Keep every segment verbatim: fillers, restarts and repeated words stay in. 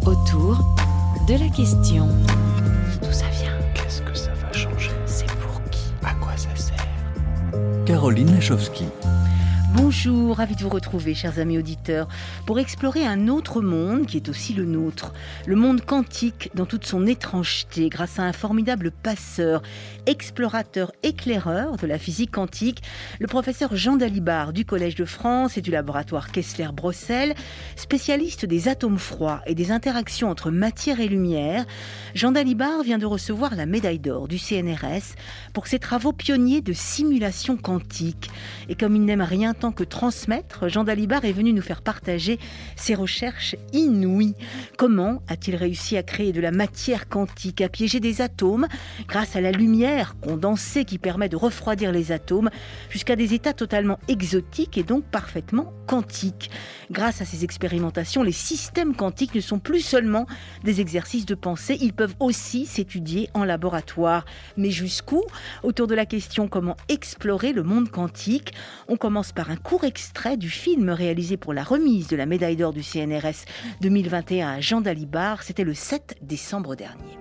Autour de la question. D'où ça vient? Qu'est-ce que ça va changer? C'est pour qui? À quoi ça sert? Caroline Lachowski. Bonjour, ravi de vous retrouver, chers amis auditeurs, pour explorer un autre monde qui est aussi le nôtre. Le monde quantique dans toute son étrangeté, grâce à un formidable passeur, explorateur, éclaireur de la physique quantique, le professeur Jean Dalibard du Collège de France et du laboratoire Kessler-Brossel, spécialiste des atomes froids et des interactions entre matière et lumière. Jean Dalibard vient de recevoir la médaille d'or du C N R S pour ses travaux pionniers de simulation quantique. Et comme il n'aime rien tant que transmettre, Jean Dalibard est venu nous faire partager ses recherches inouïes. Comment a-t-il réussi à créer de la matière quantique, à piéger des atomes grâce à la lumière condensée qui permet de refroidir les atomes jusqu'à des états totalement exotiques et donc parfaitement quantiques. Grâce à ces expérimentations, les systèmes quantiques ne sont plus seulement des exercices de pensée, ils peuvent aussi s'étudier en laboratoire. Mais jusqu'où? Autour de la question comment explorer le monde quantique, on commence par un court extrait du film réalisé pour la remise de la médaille d'or du C N R S deux mille vingt et un à Jean Dalibard. C'était le sept décembre dernier.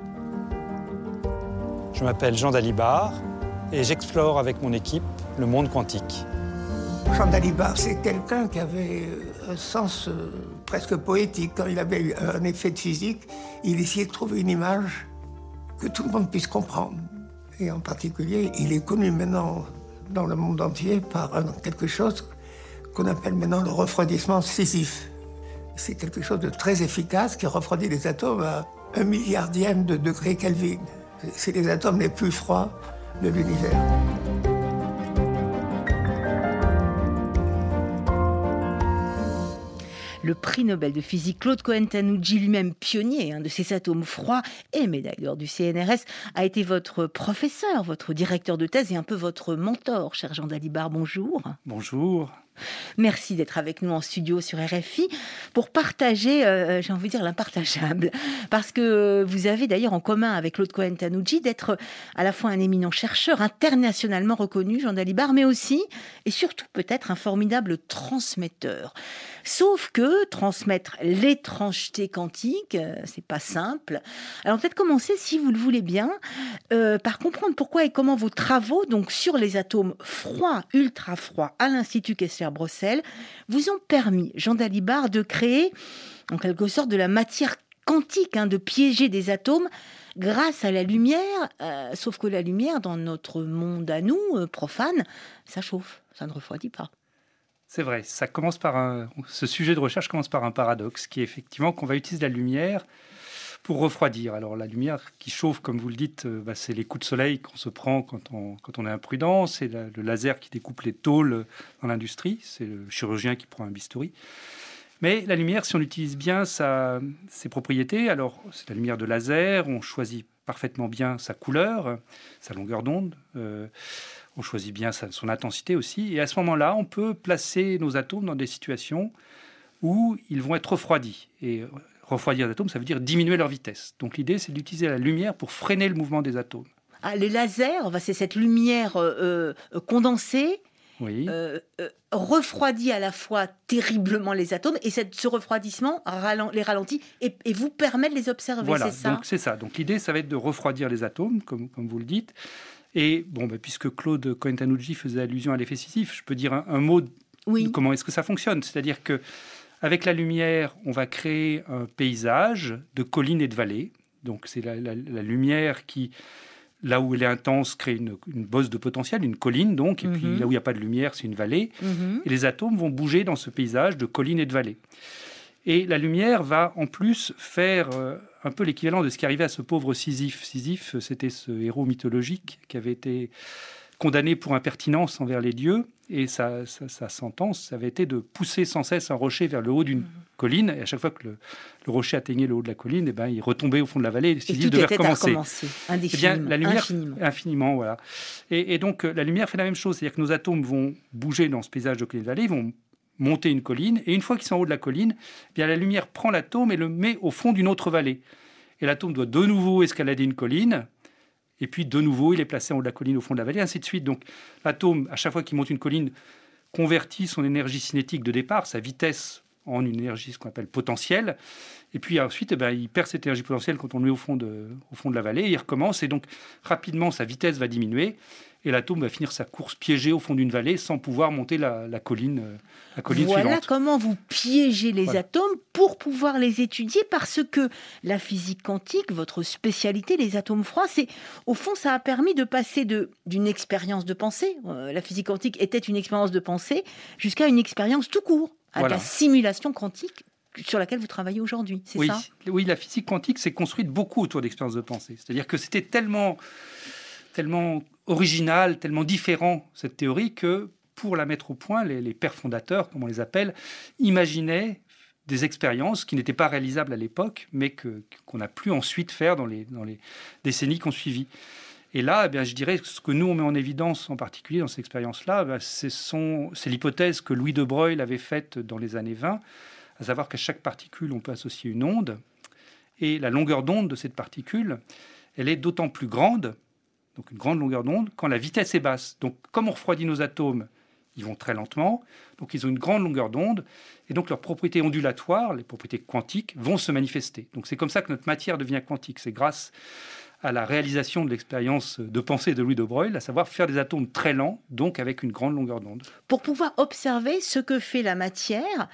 Je m'appelle Jean Dalibard et j'explore avec mon équipe le monde quantique. Jean Dalibard, c'est quelqu'un qui avait un sens euh, presque poétique. Quand il avait eu un effet de physique, il essayait de trouver une image que tout le monde puisse comprendre. Et en particulier, il est connu maintenant dans le monde entier par un, quelque chose qu'on appelle maintenant le refroidissement Sisyphe. C'est quelque chose de très efficace qui refroidit les atomes à un milliardième de degré Kelvin. C'est les atomes les plus froids de l'univers. Le prix Nobel de physique Claude Cohen-Tanouji, lui-même pionnier hein, de ces atomes froids et médaille d'or du C N R S, a été votre professeur, votre directeur de thèse et un peu votre mentor, cher Jean Dalibard. Bonjour. Bonjour. Merci d'être avec nous en studio sur R F I pour partager, euh, j'ai envie de dire, l'impartageable. Parce que vous avez d'ailleurs en commun avec Claude Cohen-Tanouji d'être à la fois un éminent chercheur internationalement reconnu, Jean Dalibard, mais aussi et surtout peut-être un formidable transmetteur. Sauf que transmettre l'étrangeté quantique, euh, c'est pas simple. Alors peut-être commencer, si vous le voulez bien, euh, par comprendre pourquoi et comment vos travaux donc sur les atomes froids, ultra froids, à l'Institut Kessler-Brossel, vous ont permis, Jean Dalibard, de créer en quelque sorte de la matière quantique, hein, de piéger des atomes grâce à la lumière, euh, sauf que la lumière, dans notre monde à nous, euh, profane, ça chauffe, ça ne refroidit pas. C'est vrai, ça commence par un, ce sujet de recherche commence par un paradoxe, qui est effectivement qu'on va utiliser la lumière pour refroidir. Alors la lumière qui chauffe, comme vous le dites, euh, bah, c'est les coups de soleil qu'on se prend quand on, quand on est imprudent, c'est la, le laser qui découpe les tôles dans l'industrie, c'est le chirurgien qui prend un bistouri. Mais la lumière, si on utilise bien sa, ses propriétés, alors c'est la lumière de laser, on choisit parfaitement bien sa couleur, sa longueur d'onde, euh, on choisit bien sa, son intensité aussi, et à ce moment-là, on peut placer nos atomes dans des situations où ils vont être refroidis. Et refroidir les atomes, ça veut dire diminuer leur vitesse. Donc l'idée, c'est d'utiliser la lumière pour freiner le mouvement des atomes. Ah, les lasers, c'est cette lumière euh, euh, condensée, oui. euh, euh, refroidit à la fois terriblement les atomes, et cette, ce refroidissement ralent, les ralentit et, et vous permet de les observer, voilà, c'est ça? Donc c'est ça. Donc l'idée, ça va être de refroidir les atomes, comme, comme vous le dites. Et bon, bah, puisque Claude Cohen-Tanouji faisait allusion à l'effet Sisyphe, je peux dire un, un mot de oui. comment est-ce que ça fonctionne. C'est-à-dire que avec la lumière, on va créer un paysage de collines et de vallées. Donc c'est la, la, la lumière qui, là où elle est intense, crée une, une bosse de potentiel, une colline donc. Et mm-hmm. puis là où il n'y a pas de lumière, c'est une vallée. Mm-hmm. Et les atomes vont bouger dans ce paysage de collines et de vallées. Et la lumière va en plus faire euh, un peu l'équivalent de ce qui arrivait à ce pauvre Sisyphe. Sisyphe, c'était ce héros mythologique qui avait été condamné pour impertinence envers les dieux. Et sa, sa, sa sentence, ça avait été de pousser sans cesse un rocher vers le haut d'une mmh. colline. Et à chaque fois que le, le rocher atteignait le haut de la colline, eh ben, il retombait au fond de la vallée. Et Sisyphe devait recommencer. Indéfiniment, eh bien, la lumière, infiniment. infiniment voilà. Et, et donc, la lumière fait la même chose. C'est-à-dire que nos atomes vont bouger dans ce paysage de collines et de vallées, ils vont monter une colline. Et une fois qu'ils sont en haut de la colline, eh bien, la lumière prend l'atome et le met au fond d'une autre vallée. Et l'atome doit de nouveau escalader une colline. Et puis, de nouveau, il est placé en haut de la colline, au fond de la vallée, ainsi de suite. Donc, l'atome, à chaque fois qu'il monte une colline, convertit son énergie cinétique de départ, sa vitesse en une énergie, ce qu'on appelle potentielle. Et puis ensuite, eh ben, il perd cette énergie potentielle quand on le met au fond de, au fond de la vallée. Et il recommence. Et donc, rapidement, sa vitesse va diminuer. Et l'atome va finir sa course piégé au fond d'une vallée sans pouvoir monter la, la colline, la colline voilà suivante. Voilà comment vous piégez les voilà. atomes pour pouvoir les étudier, parce que la physique quantique, votre spécialité, les atomes froids, c'est, au fond, ça a permis de passer de, d'une expérience de pensée, euh, la physique quantique était une expérience de pensée, jusqu'à une expérience tout court, à voilà. la simulation quantique sur laquelle vous travaillez aujourd'hui, c'est oui, ça ? Oui, la physique quantique s'est construite beaucoup autour d'expériences de pensée. C'est-à-dire que c'était tellement... tellement original, tellement différent, cette théorie, que pour la mettre au point, les, les pères fondateurs, comme on les appelle, imaginaient des expériences qui n'étaient pas réalisables à l'époque, mais que, qu'on a pu ensuite faire dans les, dans les décennies qui ont suivi. Et là, eh bien, je dirais que ce que nous, on met en évidence, en particulier dans ces expériences-là, eh bien, c'est, son, c'est l'hypothèse que Louis de Broglie avait faite dans les années vingt, à savoir qu'à chaque particule, on peut associer une onde, et la longueur d'onde de cette particule, elle est d'autant plus grande, donc une grande longueur d'onde, quand la vitesse est basse. Donc, comme on refroidit nos atomes, ils vont très lentement, donc ils ont une grande longueur d'onde, et donc leurs propriétés ondulatoires, les propriétés quantiques, vont se manifester. Donc c'est comme ça que notre matière devient quantique. C'est grâce à la réalisation de l'expérience de pensée de Louis de Broglie, à savoir faire des atomes très lents, donc avec une grande longueur d'onde. Pour pouvoir observer ce que fait la matière,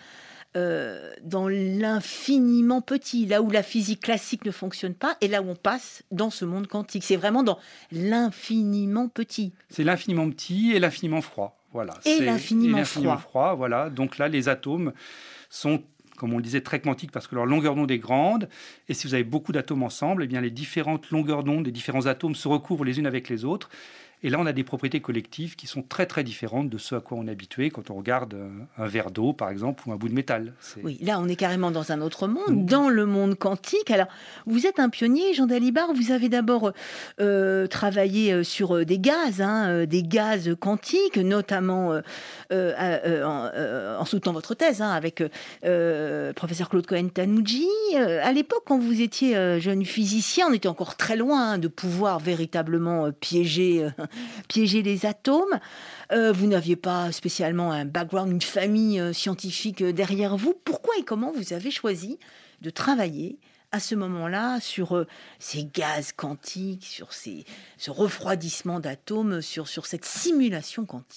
Euh, dans l'infiniment petit, là où la physique classique ne fonctionne pas, et là où on passe dans ce monde quantique. C'est vraiment dans l'infiniment petit. C'est l'infiniment petit et l'infiniment froid. Voilà. Et c'est, l'infiniment, et l'infiniment froid. froid. Voilà. Donc là, les atomes sont, comme on le disait, très quantiques parce que leur longueur d'onde est grande. Et si vous avez beaucoup d'atomes ensemble, eh bien, les différentes longueurs d'onde des différents atomes se recouvrent les unes avec les autres. Et là, on a des propriétés collectives qui sont très, très différentes de ce à quoi on est habitué quand on regarde un verre d'eau, par exemple, ou un bout de métal. C'est... Oui, là, on est carrément dans un autre monde, mmh. dans le monde quantique. Alors, vous êtes un pionnier, Jean Dalibard. Vous avez d'abord euh, travaillé sur des gaz, hein, des gaz quantiques, notamment euh, euh, en, euh, en soutenant votre thèse hein, avec euh, professeur Claude Cohen-Tanouji. Euh, à l'époque, quand vous étiez euh, jeune physicien, on était encore très loin hein, de pouvoir véritablement euh, piéger... Euh, piéger les atomes. Euh, vous n'aviez pas spécialement un background, une famille euh, scientifique euh, derrière vous. Pourquoi et comment vous avez choisi de travailler à ce moment-là sur euh, ces gaz quantiques, sur ces, ce refroidissement d'atomes, sur, sur cette simulation quantique ?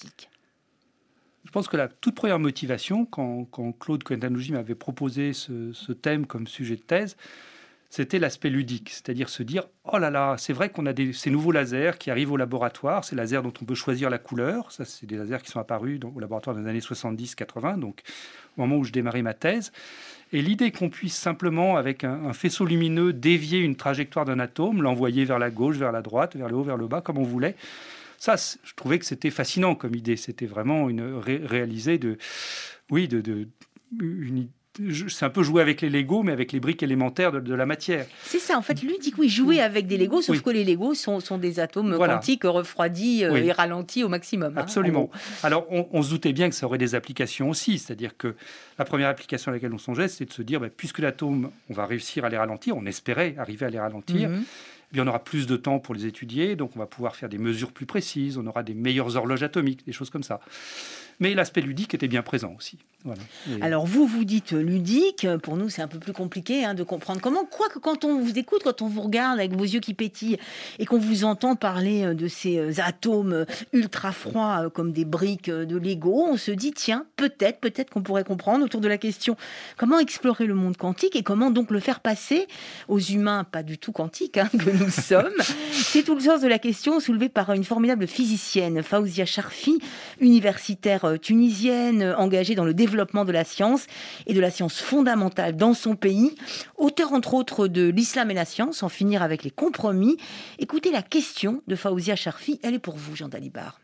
Je pense que la toute première motivation, quand, quand Claude Cohen-Tanouji m'avait proposé ce, ce thème comme sujet de thèse, c'était l'aspect ludique, c'est-à-dire se dire « Oh là là, c'est vrai qu'on a des, ces nouveaux lasers qui arrivent au laboratoire, ces lasers dont on peut choisir la couleur. » Ça, c'est des lasers qui sont apparus dans, au laboratoire dans les années soixante-dix quatre-vingts, donc au moment où je démarrais ma thèse. Et l'idée qu'on puisse simplement, avec un, un faisceau lumineux, dévier une trajectoire d'un atome, l'envoyer vers la gauche, vers la droite, vers le haut, vers le bas, comme on voulait, ça, je trouvais que c'était fascinant comme idée. C'était vraiment une ré, réalisée de... Oui, de... de une idée. C'est un peu jouer avec les Legos, mais avec les briques élémentaires de, de la matière. C'est ça, en fait, ludique, oui, jouer avec des Legos, sauf oui. que les Legos sont, sont des atomes voilà. quantiques refroidis euh, oui. et ralentis au maximum. Absolument. Hein, alors, on, on se doutait bien que ça aurait des applications aussi, c'est-à-dire que la première application à laquelle on songeait, c'est de se dire, bah, puisque l'atome, on va réussir à les ralentir, on espérait arriver à les ralentir, mm-hmm. eh bien, on aura plus de temps pour les étudier, donc on va pouvoir faire des mesures plus précises, on aura des meilleures horloges atomiques, des choses comme ça. Mais l'aspect ludique était bien présent aussi. Voilà. Et... Alors vous, vous dites ludique, pour nous c'est un peu plus compliqué hein, de comprendre comment, quoique quand on vous écoute, quand on vous regarde avec vos yeux qui pétillent et qu'on vous entend parler de ces atomes ultra froids comme des briques de Lego, on se dit tiens, peut-être, peut-être qu'on pourrait comprendre autour de la question comment explorer le monde quantique et comment donc le faire passer aux humains pas du tout quantiques hein, que nous sommes. C'est tout le sens de la question soulevée par une formidable physicienne, Fawzia Charfi, universitaire tunisienne engagée dans le développement de la science et de la science fondamentale dans son pays, auteur entre autres de L'Islam et la science, en finir avec les compromis. Écoutez la question de Fawzia Charfi, elle est pour vous, Jean Dalibard.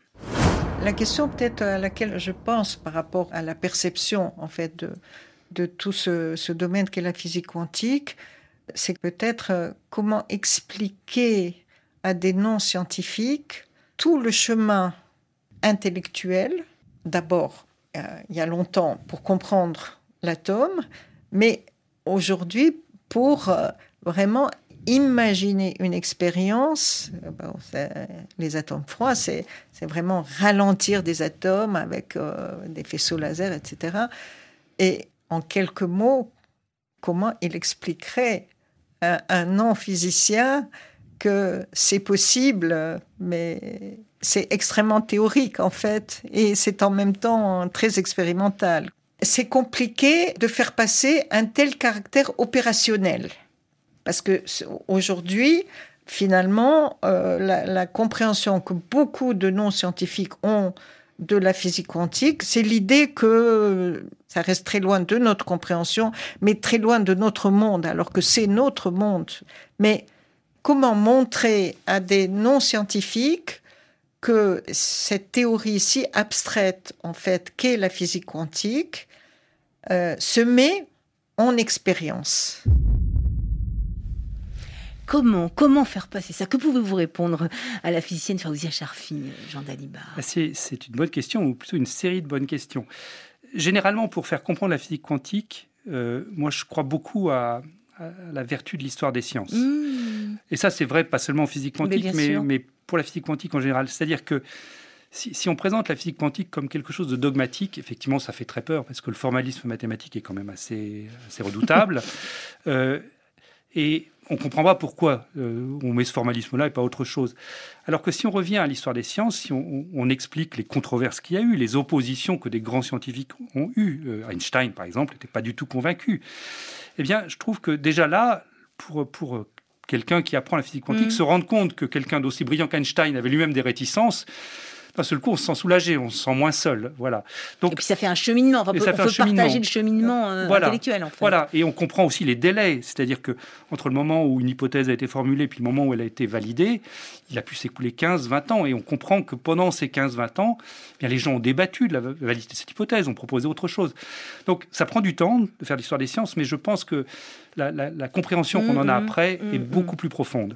La question peut-être à laquelle je pense par rapport à la perception en fait de, de tout ce, ce domaine qu'est la physique quantique, c'est peut-être comment expliquer à des non-scientifiques tout le chemin intellectuel, d'abord, euh, il y a longtemps, pour comprendre l'atome, mais aujourd'hui, pour euh, vraiment imaginer une expérience, euh, bon, les atomes froids, c'est, c'est vraiment ralentir des atomes avec euh, des faisceaux laser, et cetera. Et en quelques mots, comment il expliquerait à un non-physicien que c'est possible, mais c'est extrêmement théorique en fait, et c'est en même temps très expérimental. C'est compliqué de faire passer un tel caractère opérationnel, parce que aujourd'hui, finalement, euh, la, la compréhension que beaucoup de non-scientifiques ont de la physique quantique, c'est l'idée que ça reste très loin de notre compréhension, mais très loin de notre monde, alors que c'est notre monde. Mais comment montrer à des non-scientifiques que cette théorie si abstraite, en fait, qu'est la physique quantique, euh, se met en expérience? Comment, comment faire passer ça? Que pouvez-vous répondre à la physicienne Fawzia Charfi, Jean Dalibard? c'est, c'est une bonne question, ou plutôt une série de bonnes questions. Généralement, pour faire comprendre la physique quantique, euh, moi je crois beaucoup à, à la vertu de l'histoire des sciences. Mmh. Et ça, c'est vrai pas seulement en physique quantique, mais, mais, mais pour la physique quantique en général. C'est-à-dire que si, si on présente la physique quantique comme quelque chose de dogmatique, effectivement, ça fait très peur, parce que le formalisme mathématique est quand même assez, assez redoutable. euh, et on ne comprend pas pourquoi euh, on met ce formalisme-là et pas autre chose. Alors que si on revient à l'histoire des sciences, si on, on explique les controverses qu'il y a eu, les oppositions que des grands scientifiques ont eues, euh, Einstein, par exemple, n'était pas du tout convaincu, eh bien, je trouve que déjà là, pour, pour quelqu'un qui apprend la physique quantique, mmh. se rendre compte que quelqu'un d'aussi brillant qu'Einstein avait lui-même des réticences, d'un seul coup, on se sent soulagé, on se sent moins seul. Voilà. Donc, et puis ça fait un cheminement. Enfin, on peut, on peut partager le cheminement euh, voilà. intellectuel, en fait. Voilà. Et on comprend aussi les délais. C'est-à-dire que entre le moment où une hypothèse a été formulée et puis le moment où elle a été validée, il a pu s'écouler quinze vingt ans. Et on comprend que pendant ces quinze vingt ans, eh bien, les gens ont débattu de la validité de cette hypothèse, ont proposé autre chose. Donc ça prend du temps de faire l'histoire des sciences, mais je pense que la, la, la compréhension mmh, qu'on en a mmh, après mmh, est mmh. beaucoup plus profonde.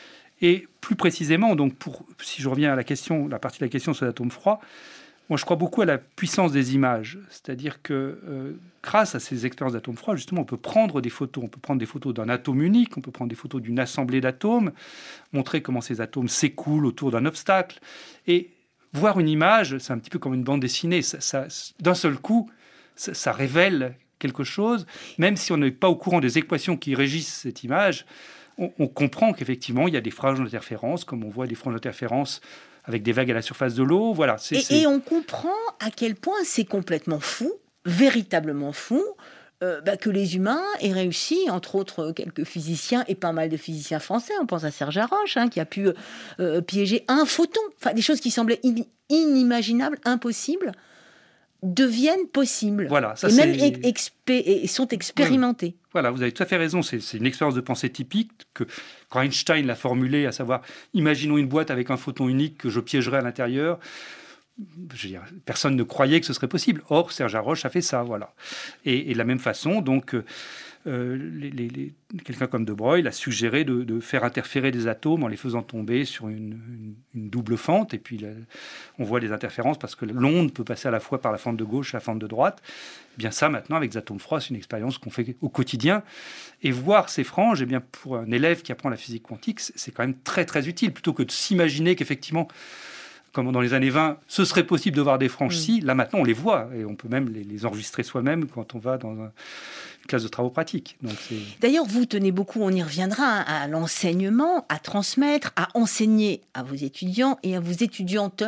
Et plus précisément, donc pour, si je reviens à la question, la partie de la question sur l'atome froid, moi je crois beaucoup à la puissance des images. C'est-à-dire que euh, grâce à ces expériences d'atomes froids, justement, on peut prendre des photos. On peut prendre des photos d'un atome unique, on peut prendre des photos d'une assemblée d'atomes, montrer comment ces atomes s'écoulent autour d'un obstacle. Et voir une image, c'est un petit peu comme une bande dessinée. Ça, ça, d'un seul coup, ça, ça révèle quelque chose, même si on n'est pas au courant des équations qui régissent cette image. On comprend qu'effectivement, il y a des franges d'interférence, comme on voit des franges d'interférence avec des vagues à la surface de l'eau. Voilà, c'est, et, c'est... et on comprend à quel point c'est complètement fou, véritablement fou, euh, bah, que les humains aient réussi, entre autres quelques physiciens et pas mal de physiciens français, on pense à Serge Haroche, hein, qui a pu euh, piéger un photon, enfin, des choses qui semblaient in- inimaginables, impossibles, deviennent possibles. Voilà, ça, et c'est... même expé- et sont expérimentées. Oui. Voilà, vous avez tout à fait raison. C'est, c'est une expérience de pensée typique que quand Einstein l'a formulée, à savoir, imaginons une boîte avec un photon unique que je piégerais à l'intérieur. Je veux dire, personne ne croyait que ce serait possible. Or, Serge Haroche a fait ça, voilà. Et, et de la même façon, donc, euh, les, les, les, quelqu'un comme De Broglie a suggéré de, de faire interférer des atomes en les faisant tomber sur une, une, une double fente. Et puis, là, on voit des interférences parce que l'onde peut passer à la fois par la fente de gauche et la fente de droite. Eh bien, ça, maintenant, avec des atomes froids, c'est une expérience qu'on fait au quotidien. Et voir ces franges, eh bien, pour un élève qui apprend la physique quantique, c'est quand même très, très utile. Plutôt que de s'imaginer qu'effectivement, comme dans les années vingt, ce serait possible de voir des franges-ci. Mmh. Là, maintenant, on les voit. Et on peut même les, les enregistrer soi-même quand on va dans un, une classe de travaux pratiques. Donc, c'est... D'ailleurs, vous tenez beaucoup, on y reviendra, hein, à l'enseignement, à transmettre, à enseigner à vos étudiants et à vos étudiantes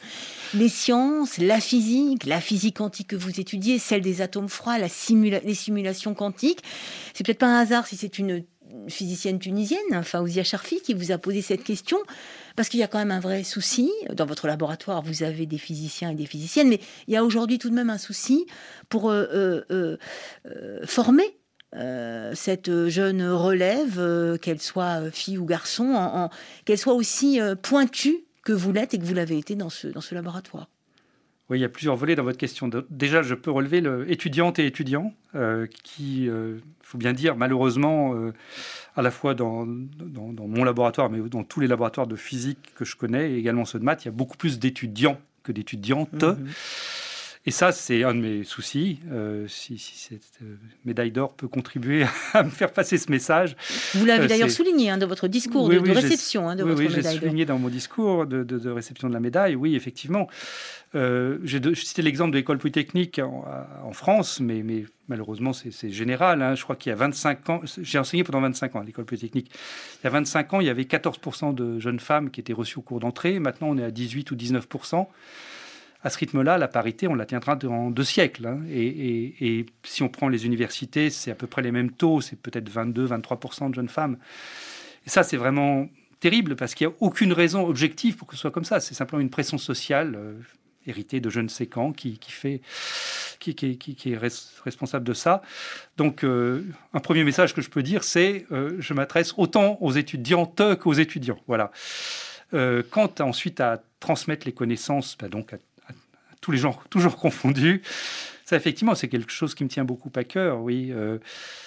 les sciences, la physique, la physique quantique que vous étudiez, celle des atomes froids, la simula- les simulations quantiques. C'est peut-être pas un hasard si c'est une physicienne tunisienne, Fawzia Charfi, qui vous a posé cette question, parce qu'il y a quand même un vrai souci. Dans votre laboratoire, vous avez des physiciens et des physiciennes, mais il y a aujourd'hui tout de même un souci pour euh, euh, euh, former euh, cette jeune relève, euh, qu'elle soit fille ou garçon, en, en, qu'elle soit aussi euh, pointue que vous l'êtes et que vous l'avez été dans ce, dans ce laboratoire. Oui, il y a plusieurs volets dans votre question. Déjà, je peux relever le étudiantes et étudiants euh, qui, il euh, faut bien dire, malheureusement, euh, à la fois dans, dans, dans mon laboratoire, mais dans tous les laboratoires de physique que je connais, et également ceux de maths, il y a beaucoup plus d'étudiants que d'étudiantes. Mmh. Et ça, c'est un de mes soucis. Euh, si, si cette euh, médaille d'or peut contribuer à me faire passer ce message. Vous l'avez euh, d'ailleurs c'est... souligné hein, dans votre discours oui, de, oui, de réception hein, de oui, votre oui, médaille d'or. Oui, j'ai souligné dans mon discours de, de, de réception de la médaille, oui, effectivement. Euh, j'ai de, cité l'exemple de l'école polytechnique en, en France, mais, mais malheureusement, c'est, c'est général. Hein. Je crois qu'il y a vingt-cinq ans, j'ai enseigné pendant vingt-cinq ans à l'école polytechnique. Il y a vingt-cinq ans, il y avait quatorze pour cent de jeunes femmes qui étaient reçues au cours d'entrée. Maintenant, on est à dix-huit ou dix-neuf pour cent. À ce rythme-là, la parité, on la tiendra dans deux siècles. Hein. Et, et, et si on prend les universités, c'est à peu près les mêmes taux. C'est peut-être vingt-deux à vingt-trois pour cent de jeunes femmes. Et ça, c'est vraiment terrible parce qu'il n'y a aucune raison objective pour que ce soit comme ça. C'est simplement une pression sociale euh, héritée de je ne sais quand qui, qui, fait, qui, qui, qui, qui est res, responsable de ça. Donc, euh, un premier message que je peux dire, c'est euh, je m'adresse autant aux étudiantes qu'aux étudiants. Voilà. Euh, quant à, ensuite à transmettre les connaissances, bah donc à tous les genres, toujours confondus. Ça, effectivement, c'est quelque chose qui me tient beaucoup à cœur, oui. Euh,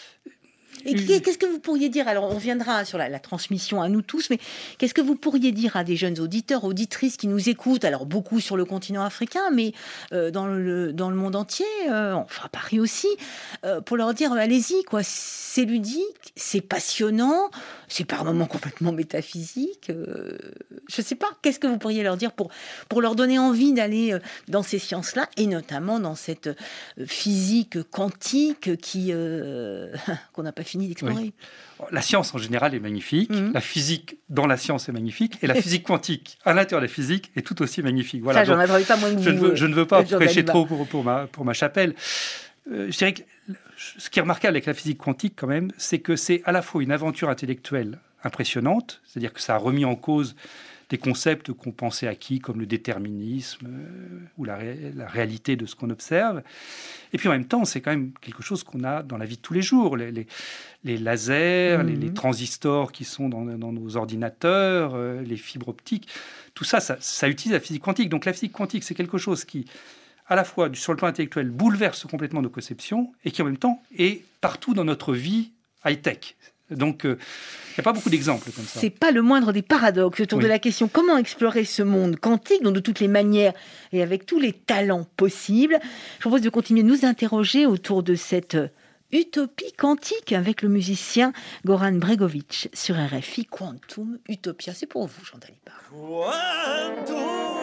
Et qu'est-ce que vous pourriez dire? Alors, on reviendra sur la, la transmission à nous tous, mais qu'est-ce que vous pourriez dire à des jeunes auditeurs, auditrices qui nous écoutent, alors beaucoup sur le continent africain, mais euh, dans, le, dans le monde entier, euh, enfin à Paris aussi, euh, pour leur dire, allez-y, quoi, c'est ludique, c'est passionnant, c'est par moments complètement métaphysique. Euh, je ne sais pas, qu'est-ce que vous pourriez leur dire pour, pour leur donner envie d'aller dans ces sciences-là, et notamment dans cette physique quantique qui, euh, qu'on n'a pas fini d'explorer. Oui. La science en général est magnifique, mmh. La physique dans la science est magnifique, et la physique quantique à l'intérieur de la physique est tout aussi magnifique. Voilà. Ça, j'en avais pas moins que vous. Je ne veux, je ne veux pas prêcher trop pour, pour, ma, pour ma chapelle. Euh, je dirais que ce qui est remarquable avec la physique quantique quand même, c'est que c'est à la fois une aventure intellectuelle impressionnante, c'est-à-dire que ça a remis en cause des concepts qu'on pensait acquis, comme le déterminisme euh, ou la, ré- la réalité de ce qu'on observe. Et puis en même temps, c'est quand même quelque chose qu'on a dans la vie de tous les jours. Les, les, les lasers, mmh. les, les transistors qui sont dans, dans nos ordinateurs, euh, les fibres optiques, tout ça, ça, ça utilise la physique quantique. Donc la physique quantique, c'est quelque chose qui, à la fois sur le plan intellectuel, bouleverse complètement nos conceptions et qui en même temps est partout dans notre vie high-tech. Donc, il euh, n'y a pas beaucoup d'exemples comme ça. C'est pas le moindre des paradoxes autour oui. de la question comment explorer ce monde quantique, donc de toutes les manières et avec tous les talents possibles. Je propose de continuer de nous interroger autour de cette utopie quantique avec le musicien Goran Bregović sur R F I. Quantum Utopia, c'est pour vous, Jean Dalibard. Quantum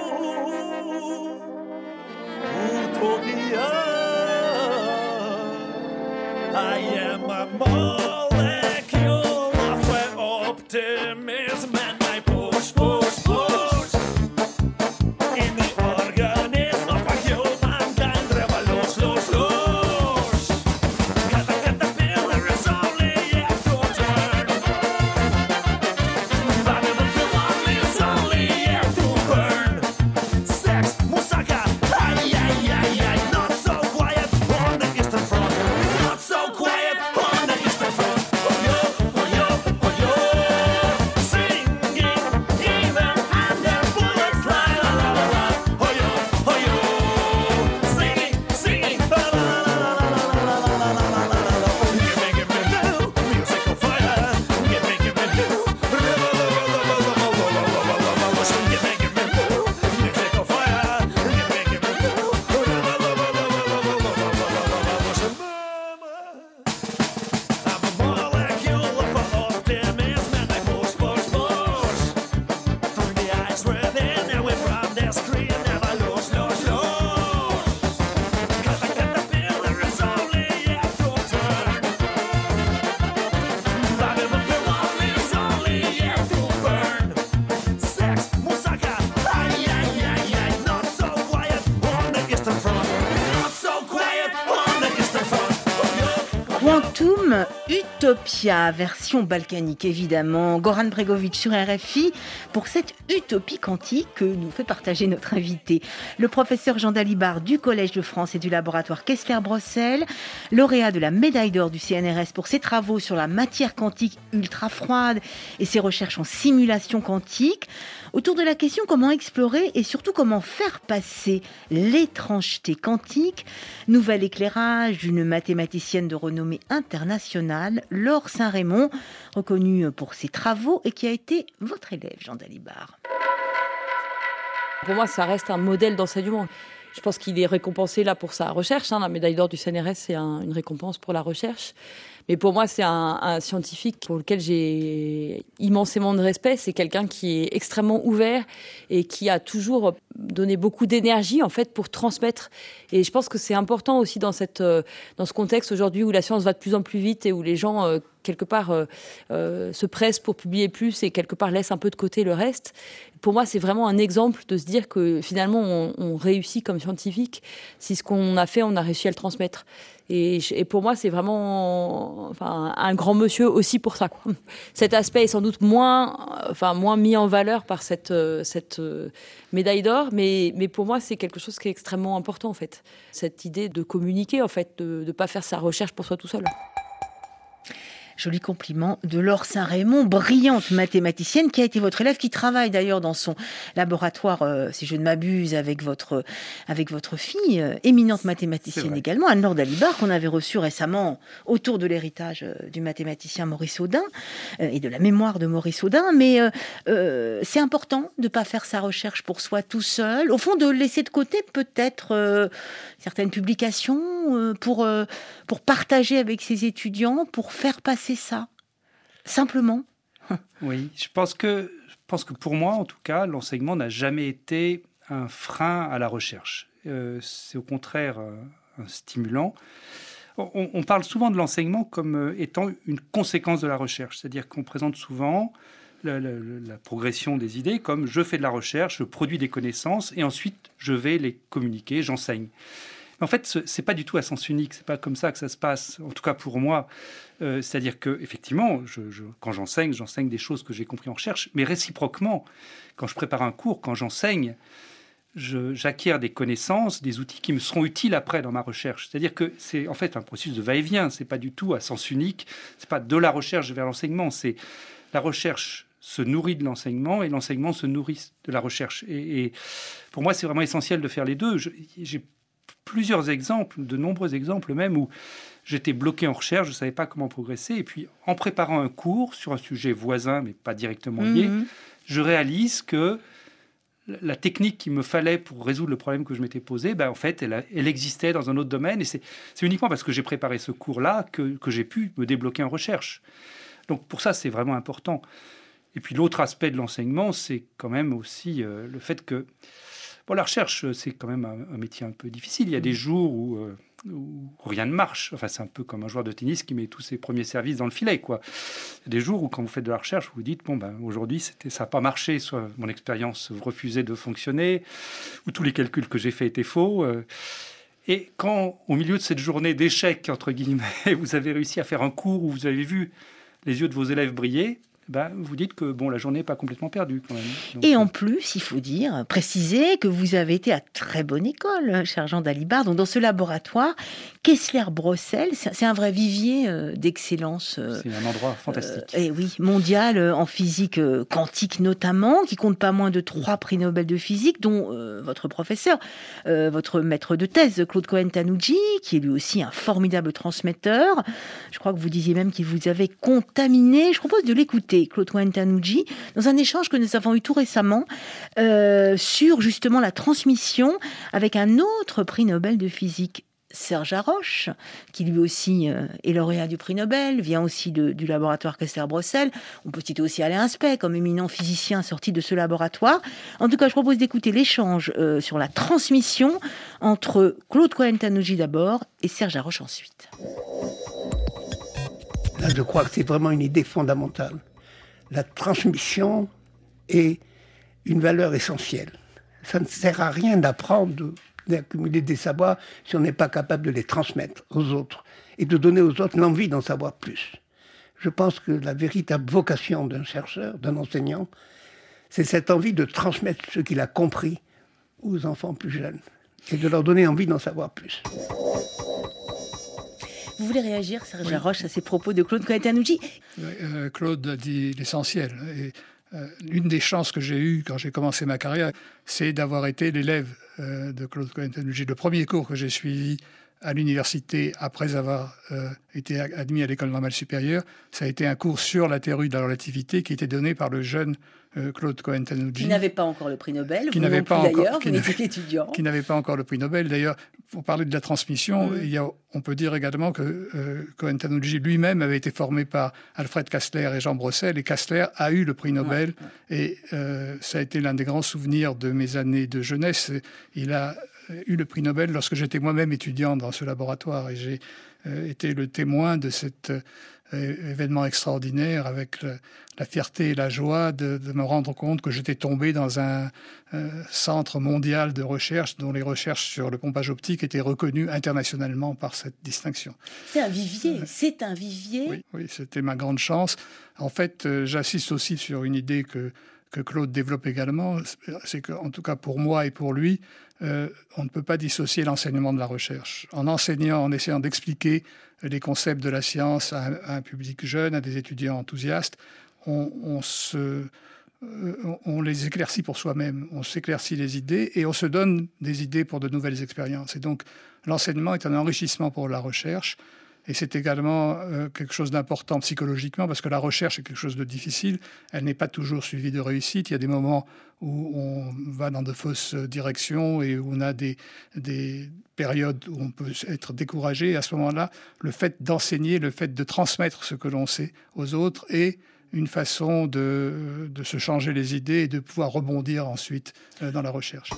Utopia, I am a molecule of optimism and I push, push, push in the organism of a humankind. Revolution, lush, lush. Cata- caterpillar is only yet to turn. Babylon is only yet to burn. Sex, moussaka, ay, ay, ay, ay. Not so quiet on the Eastern Front. It's not so quiet on the Eastern Front. Oh yo, oh yo, oh yo. Singing even under bullets, la la la la la. Oh yo, oh yo. Singing, singing, la la la la la la la la la la la la. Give me, give me new musical fire. Give me, give me new. Give me, give me new musical fire. Give me, give me new. I'm a molecule of optimism and I push, push, push through the eyes within and away from the screen. Never lose, lose, lose. Cause the caterpillar is only yet to turn. Babylon is only yet to burn. Sex, moussaka, ay, ay, ay, ay. Not so quiet on the Eastern Front. It's not so quiet on the Eastern Front. Oh, yo. Quantum Utopia, version balkanique évidemment. Goran Bregović sur R F I pour cette utopie quantique que nous fait partager notre invité. Le professeur Jean Dalibard du Collège de France et du laboratoire Kessler-Brossel, lauréat de la médaille d'or du C N R S pour ses travaux sur la matière quantique ultra froide et ses recherches en simulation quantique. Autour de la question comment explorer et surtout comment faire passer l'étrangeté quantique, nouvel éclairage d'une mathématicienne de renommée internationale, Laure Saint-Raymond, reconnue pour ses travaux et qui a été votre élève, Jean Dalibard. Pour moi, ça reste un modèle d'enseignement. Je pense qu'il est récompensé là pour sa recherche. Hein. La médaille d'or du C N R S, c'est un, une récompense pour la recherche. Mais pour moi, c'est un, un scientifique pour lequel j'ai immensément de respect. C'est quelqu'un qui est extrêmement ouvert et qui a toujours donné beaucoup d'énergie en fait pour transmettre. Et je pense que c'est important aussi dans cette dans ce contexte aujourd'hui où la science va de plus en plus vite et où les gens euh, quelque part euh, euh, se pressent pour publier plus et quelque part laissent un peu de côté le reste. Pour moi, c'est vraiment un exemple de se dire que finalement, on, on réussit comme scientifique si ce qu'on a fait, on a réussi à le transmettre. Et, et pour moi, c'est vraiment enfin, un grand monsieur aussi pour ça, quoi. Cet aspect est sans doute moins, enfin, moins mis en valeur par cette, cette médaille d'or, mais, mais pour moi, c'est quelque chose qui est extrêmement important, en fait. Cette idée de communiquer, en fait, de ne pas faire sa recherche pour soi tout seul. Joli compliment de Laure Saint-Raymond, brillante mathématicienne qui a été votre élève, qui travaille d'ailleurs dans son laboratoire, euh, si je ne m'abuse, avec votre, avec votre fille, euh, éminente mathématicienne également, Anne-Laure Dalibard, qu'on avait reçue récemment autour de l'héritage euh, du mathématicien Maurice Audin euh, et de la mémoire de Maurice Audin. Mais euh, euh, c'est important de ne pas faire sa recherche pour soi tout seul, au fond de laisser de côté peut-être euh, certaines publications euh, pour, euh, pour partager avec ses étudiants, pour faire passer ça, simplement. Oui, je pense que, je pense que pour moi, en tout cas, l'enseignement n'a jamais été un frein à la recherche. Euh, c'est au contraire euh, un stimulant. On, on parle souvent de l'enseignement comme euh, étant une conséquence de la recherche, c'est-à-dire qu'on présente souvent la, la, la progression des idées comme je fais de la recherche, je produis des connaissances et ensuite je vais les communiquer, j'enseigne. En fait, ce n'est pas du tout à sens unique, c'est pas comme ça que ça se passe, en tout cas pour moi. Euh, c'est-à-dire que, effectivement, je, je, quand j'enseigne, j'enseigne des choses que j'ai compris en recherche, mais réciproquement, quand je prépare un cours, quand j'enseigne, je, j'acquiers des connaissances, des outils qui me seront utiles après dans ma recherche. C'est-à-dire que c'est en fait un processus de va-et-vient, c'est pas du tout à sens unique, c'est pas de la recherche vers l'enseignement, c'est la recherche se nourrit de l'enseignement et l'enseignement se nourrit de la recherche. Et, et pour moi, c'est vraiment essentiel de faire les deux. Je, j'ai plusieurs exemples, de nombreux exemples même, où j'étais bloqué en recherche, je ne savais pas comment progresser. Et puis, en préparant un cours sur un sujet voisin, mais pas directement lié, mmh. je réalise que la technique qu'il me fallait pour résoudre le problème que je m'étais posé, ben, en fait, elle, elle existait dans un autre domaine. Et c'est, c'est uniquement parce que j'ai préparé ce cours-là que, que j'ai pu me débloquer en recherche. Donc, pour ça, c'est vraiment important. Et puis, l'autre aspect de l'enseignement, c'est quand même aussi euh, le fait que bon, la recherche, c'est quand même un, un métier un peu difficile. Il y a des jours où, euh, où rien ne marche. Enfin, c'est un peu comme un joueur de tennis qui met tous ses premiers services dans le filet, quoi. Il y a des jours où, quand vous faites de la recherche, vous vous dites, bon, ben, aujourd'hui, c'était, ça n'a pas marché. Soit mon expérience refusait de fonctionner, ou tous les calculs que j'ai faits étaient faux. Euh, et quand, au milieu de cette journée d'échec, entre guillemets, vous avez réussi à faire un cours où vous avez vu les yeux de vos élèves briller, ben, vous dites que bon, la journée n'est pas complètement perdue quand même. Donc, et en plus, il faut dire, préciser que vous avez été à très bonne école, cher Jean Dalibard. Donc dans ce laboratoire, Kessler-Brossel, c'est un vrai vivier d'excellence. C'est un endroit fantastique. Euh, et oui, mondial en physique quantique notamment, qui compte pas moins de trois prix Nobel de physique, dont euh, votre professeur, euh, votre maître de thèse, Claude Cohen-Tanouji, qui est lui aussi un formidable transmetteur. Je crois que vous disiez même qu'il vous avait contaminé. Je propose de l'écouter. Claude Cohen-Tanouji, dans un échange que nous avons eu tout récemment euh, sur justement la transmission avec un autre prix Nobel de physique, Serge Haroche, qui lui aussi euh, est lauréat du prix Nobel, vient aussi de, du laboratoire Kessler-Brossel. On peut citer aussi Alain Aspect comme éminent physicien sorti de ce laboratoire. En tout cas, je propose d'écouter l'échange euh, sur la transmission entre Claude Cohen-Tanouji d'abord et Serge Haroche ensuite. Là, je crois que c'est vraiment une idée fondamentale. La transmission est une valeur essentielle. Ça ne sert à rien d'apprendre, d'accumuler des savoirs si on n'est pas capable de les transmettre aux autres et de donner aux autres l'envie d'en savoir plus. Je pense que la véritable vocation d'un chercheur, d'un enseignant, c'est cette envie de transmettre ce qu'il a compris aux enfants plus jeunes et de leur donner envie d'en savoir plus. Vous voulez réagir, Serge Haroche, à ces propos de Claude Cohen-Tanouji ? euh, Claude a dit l'essentiel. Et, euh, l'une des chances que j'ai eues quand j'ai commencé ma carrière, c'est d'avoir été l'élève euh, de Claude Cohen-Tanouji. Le premier cours que j'ai suivi à l'université, après avoir euh, été admis à l'école normale supérieure, ça a été un cours sur la théorie de la relativité qui était donné par le jeune euh, Claude Cohen-Tannoudji. Qui n'avait pas encore le prix Nobel, qui vous n'avait non pas plus encore, d'ailleurs, qui vous n'avait- n'étiez qu'étudiant. qui n'avait pas encore le prix Nobel. D'ailleurs, pour parler de la transmission, Mm. il y a, on peut dire également que euh, Cohen-Tannoudji lui-même avait été formé par Alfred Kastler et Jean Brossel, et Kastler a eu le prix Nobel, Ouais, et euh, ça a été l'un des grands souvenirs de mes années de jeunesse. Il a eu le prix Nobel lorsque j'étais moi-même étudiant dans ce laboratoire, et j'ai euh, été le témoin de cet euh, événement extraordinaire, avec le- la fierté et la joie de, de me rendre compte que j'étais tombé dans un euh, centre mondial de recherche dont les recherches sur le pompage optique étaient reconnues internationalement par cette distinction. C'est un vivier, c'est un vivier. Oui, oui, c'était ma grande chance. En fait, euh, j'assiste aussi sur une idée que, que Claude développe également, c'est qu'en tout cas pour moi et pour lui, euh, on ne peut pas dissocier l'enseignement de la recherche. En enseignant, en essayant d'expliquer les concepts de la science à un, à un public jeune, à des étudiants enthousiastes, on, on se... euh, on les éclaircit pour soi-même, on s'éclaircit les idées et on se donne des idées pour de nouvelles expériences. Et donc, l'enseignement est un enrichissement pour la recherche, et c'est également euh, quelque chose d'important psychologiquement, parce que la recherche est quelque chose de difficile, elle n'est pas toujours suivie de réussite. Il y a des moments où on va dans de fausses directions et où on a des, des périodes où on peut être découragé. Et à ce moment-là, le fait d'enseigner, le fait de transmettre ce que l'on sait aux autres est une façon de, de se changer les idées et de pouvoir rebondir ensuite euh, dans la recherche.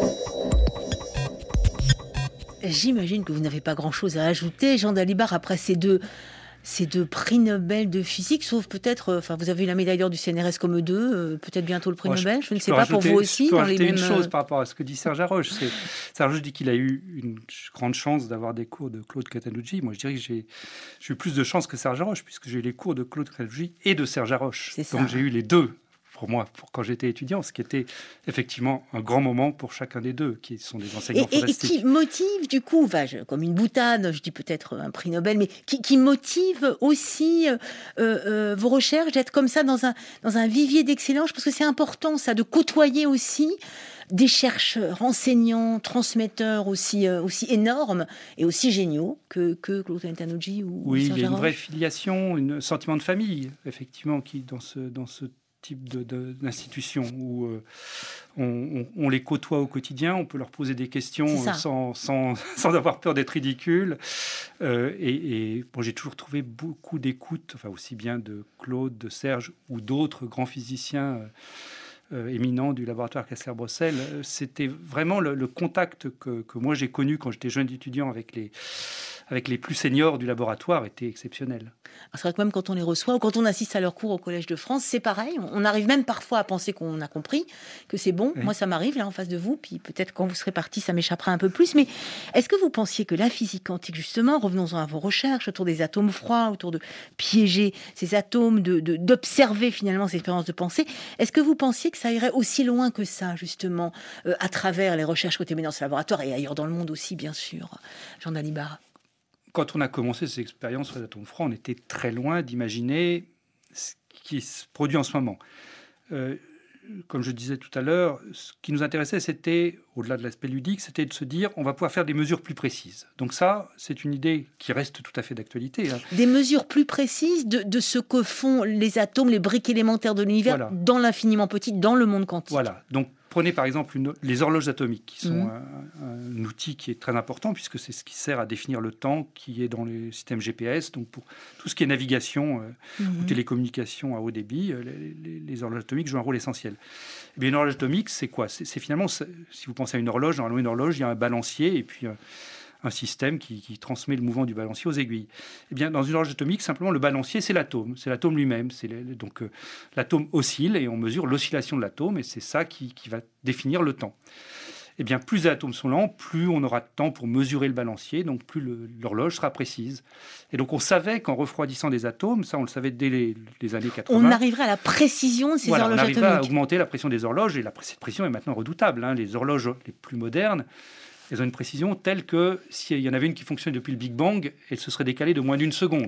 J'imagine que vous n'avez pas grand-chose à ajouter, Jean Dalibard, après ces deux, ces deux prix Nobel de physique, sauf peut-être, euh, enfin, vous avez eu la médaille d'or du C N R S comme eux deux, euh, peut-être bientôt le prix Moi, Nobel, je ne je sais peux pas, pour rajouter- vous aussi, Je peux dans les rajouter mêmes... une euh, chose par rapport à ce que dit Serge Haroche. C'est, Serge Haroche dit qu'il a eu une grande chance d'avoir des cours de Claude Cohen-Tannoudji. Moi, je dirais que j'ai, j'ai eu plus de chance que Serge Haroche, puisque j'ai eu les cours de Claude Cohen-Tannoudji et de Serge Haroche. C'est ça. Donc j'ai eu les deux, pour moi, pour quand j'étais étudiant, ce qui était effectivement un grand moment pour chacun des deux, qui sont des Et, enseignements et- et fantastiques. qui motive, du coup, enfin, je- comme une boutade, je dis peut-être un prix Nobel, mais qui, qui motive aussi euh, euh, vos recherches d'être comme ça dans un, dans un vivier d'excellence. Je pense que c'est important, ça, de côtoyer aussi des chercheurs, enseignants, transmetteurs aussi, euh, aussi énormes et aussi géniaux que, que Claude Cohen-Tannoudji ou Oui, Serge il y a une Haroche. vraie filiation, un sentiment de famille, effectivement, qui dans ce, dans ce type de, de- d'institution où euh, on, on- on les côtoie au quotidien, on peut leur poser des questions C'est ça. euh, sans, sans, sans avoir peur d'être ridicule. Euh, et et bon, j'ai toujours trouvé beaucoup d'écoute, enfin, aussi bien de Claude, de Serge ou d'autres grands physiciens euh, euh, éminents du laboratoire Kastler-Brossel. Euh, C'était vraiment le, le contact que, que moi j'ai connu quand j'étais jeune étudiant avec les, avec les plus seniors du laboratoire était exceptionnel. C'est vrai que même quand on les reçoit ou quand on assiste à leurs cours au Collège de France, c'est pareil. On arrive même parfois à penser qu'on a compris, que c'est bon. Oui. Moi, ça m'arrive là en face de vous, puis peut-être quand vous serez parti, ça m'échappera un peu plus. Mais est-ce que vous pensiez que la physique quantique, justement, revenons-en à vos recherches autour des atomes froids, autour de piéger ces atomes, de, de- d'observer finalement ces expériences de pensée, est-ce que vous pensiez que ça irait aussi loin que ça, justement, euh, à travers les recherches que vous menez dans ce laboratoire et ailleurs dans le monde aussi, bien sûr, Jean Dalibard? Quand on a commencé ces expériences sur les atomes froids, on était très loin d'imaginer ce qui se produit en ce moment. Euh, comme je disais tout à l'heure, ce qui nous intéressait, c'était, au-delà de l'aspect ludique, c'était de se dire on va pouvoir faire des mesures plus précises. Donc ça, c'est une idée qui reste tout à fait d'actualité. hein. Des mesures plus précises de, de ce que font les atomes, les briques élémentaires de l'univers Voilà. dans l'infiniment petit, dans le monde quantique. Voilà. Donc prenez par exemple une- les horloges atomiques, qui sont Mhm. un, un outil qui est très important, puisque c'est ce qui sert à définir le temps, qui est dans les systèmes G P S. Donc pour tout ce qui est navigation, euh, Mhm. ou télécommunications à haut débit, euh, les, les- les horloges atomiques jouent un rôle essentiel. Eh bien, une horloge atomique, c'est quoi c'est, c'est finalement, c'est- si vous pensez à une horloge, dans une horloge, il y a un balancier et puis euh, un système qui, qui transmet le mouvement du balancier aux aiguilles. Eh bien, dans une horloge atomique, simplement, le balancier, c'est l'atome. C'est l'atome lui-même. C'est le- donc, euh, l'atome oscille et on mesure l'oscillation de l'atome et c'est ça qui, qui va définir le temps. Eh bien, plus les atomes sont lents, plus on aura de temps pour mesurer le balancier, donc plus le- l'horloge sera précise. Et donc, on savait qu'en refroidissant des atomes, ça, on le savait dès les, les années quatre-vingts. On arriverait à la précision de ces Voilà, on horloges arrivera à atomiques. augmenter la pression des horloges et la, cette pression est maintenant redoutable. hein. Les horloges les plus modernes, elles ont une précision telle que s'il y en avait une qui fonctionne depuis le Big Bang, elle se serait décalée de moins d'une seconde. Wow.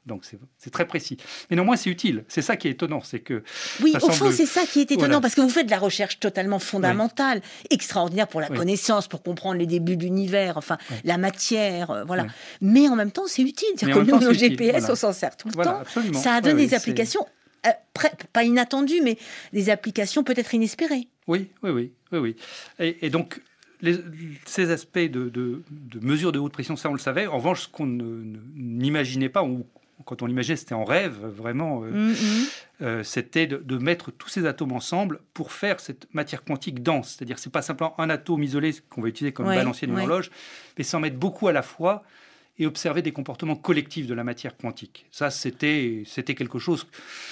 Donc c'est, c'est très précis. Mais néanmoins, c'est utile. C'est ça qui est étonnant. C'est que oui, ça au semble... fond, c'est ça qui est étonnant, Voilà. parce que vous faites de la recherche totalement fondamentale, oui. extraordinaire pour la oui. connaissance, pour comprendre les débuts de l'univers, enfin, oui. la matière, euh, voilà. Oui. Mais en même temps, c'est utile. C'est-à-dire que nous, nos G P S, voilà. on s'en sert tout le voilà, temps. Absolument. Ça a donné oui, des oui, applications, euh, pré- pas inattendues, mais des applications peut-être inespérées. Oui, oui, oui. oui, oui. Et, et donc, les, ces aspects de, de, de mesure de haute pression, ça, on le savait. En revanche, ce qu'on ne, ne, n'imaginait pas, ou quand on l'imaginait, c'était en rêve, vraiment, euh, mm-hmm. euh, c'était de, de mettre tous ces atomes ensemble pour faire cette matière quantique dense. C'est-à-dire, c'est pas simplement un atome isolé qu'on va utiliser comme ouais, balancier d'une ouais. horloge, mais s'en mettre beaucoup à la fois et observer des comportements collectifs de la matière quantique. Ça, c'était, c'était quelque chose...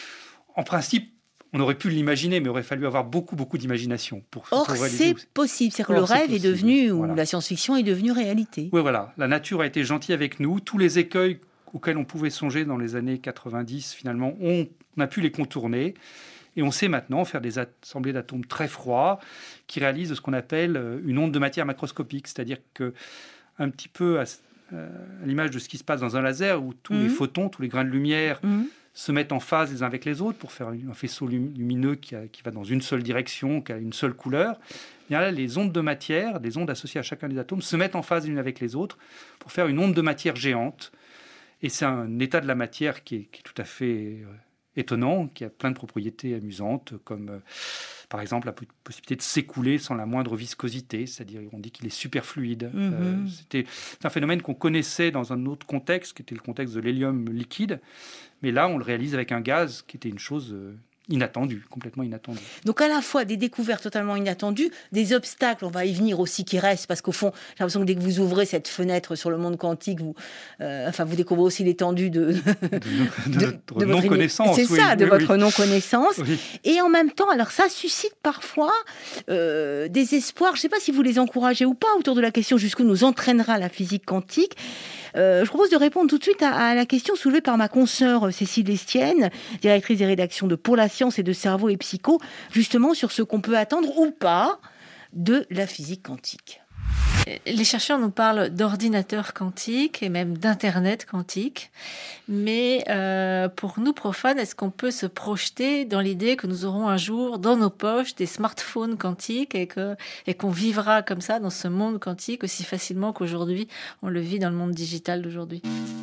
En principe, on aurait pu l'imaginer, mais il aurait fallu avoir beaucoup, beaucoup d'imagination pour, Or, pour réaliser. c'est possible. C'est-à-dire que Or, le rêve c'est est devenu, voilà. ou la science-fiction est devenue réalité. Oui, voilà. La nature a été gentille avec nous. Tous les écueils auxquels on pouvait songer dans les années quatre-vingt-dix, finalement, on, on a pu les contourner. Et on sait maintenant faire des assemblées d'atomes très froids qui réalisent ce qu'on appelle une onde de matière macroscopique. C'est-à-dire que, un petit peu à, à l'image de ce qui se passe dans un laser, où tous mmh. les photons, tous les grains de lumière... Mmh. se mettent en phase les uns avec les autres pour faire un faisceau lumineux qui, a, qui va dans une seule direction, qui a une seule couleur. Et là, les ondes de matière, des ondes associées à chacun des atomes, se mettent en phase les unes avec les autres pour faire une onde de matière géante. Et c'est un état de la matière qui est, qui est tout à fait euh, étonnant, qui a plein de propriétés amusantes, comme euh, par exemple la possibilité de s'écouler sans la moindre viscosité, c'est-à-dire on dit qu'il est super fluide. Mm-hmm. Euh, c'était, c'est un phénomène qu'on connaissait dans un autre contexte, qui était le contexte de l'hélium liquide, mais là on le réalise avec un gaz qui était une chose euh, inattendue, complètement inattendue. Donc à la fois des découvertes totalement inattendues, des obstacles, on va y venir aussi, qui restent, parce qu'au fond, j'ai l'impression que dès que vous ouvrez cette fenêtre sur le monde quantique, vous, euh, enfin, vous découvrez aussi l'étendue de, de, de, de notre de non-connaissance. C'est oui, ça, de oui, votre oui. non-connaissance. Oui. Et en même temps, alors ça suscite parfois euh, des espoirs, je ne sais pas si vous les encouragez ou pas, autour de la question jusqu'où nous entraînera la physique quantique. Euh, je propose de répondre tout de suite à, à la question soulevée par ma consoeur Cécile Estienne, directrice des rédactions de Pour la Science et de Cerveau et Psycho, justement sur ce qu'on peut attendre ou pas de la physique quantique. Les chercheurs nous parlent d'ordinateurs quantiques et même d'Internet quantique. Mais euh, pour nous profanes, est-ce qu'on peut se projeter dans l'idée que nous aurons un jour dans nos poches des smartphones quantiques et, que, et qu'on vivra comme ça dans ce monde quantique aussi facilement qu'aujourd'hui on le vit dans le monde digital d'aujourd'hui?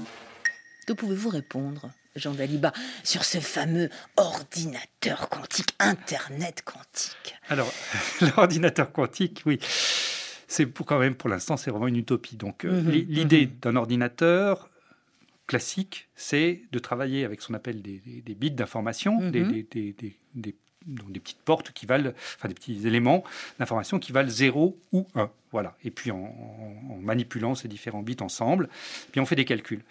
Que pouvez-vous répondre, Jean Dalibat, sur ce fameux ordinateur quantique, Internet quantique? Alors, l'ordinateur quantique, oui. C'est pour, quand même, pour l'instant, c'est vraiment une utopie. Donc, mmh, l'idée mmh. d'un ordinateur classique, c'est de travailler avec ce qu'on appelle des, des, des bits d'information, mmh. des, des, des, des, des, donc des petites portes qui valent, enfin des petits éléments d'information qui valent zéro ou un. Voilà. Et puis, en, en, en manipulant ces différents bits ensemble, puis on fait des calculs.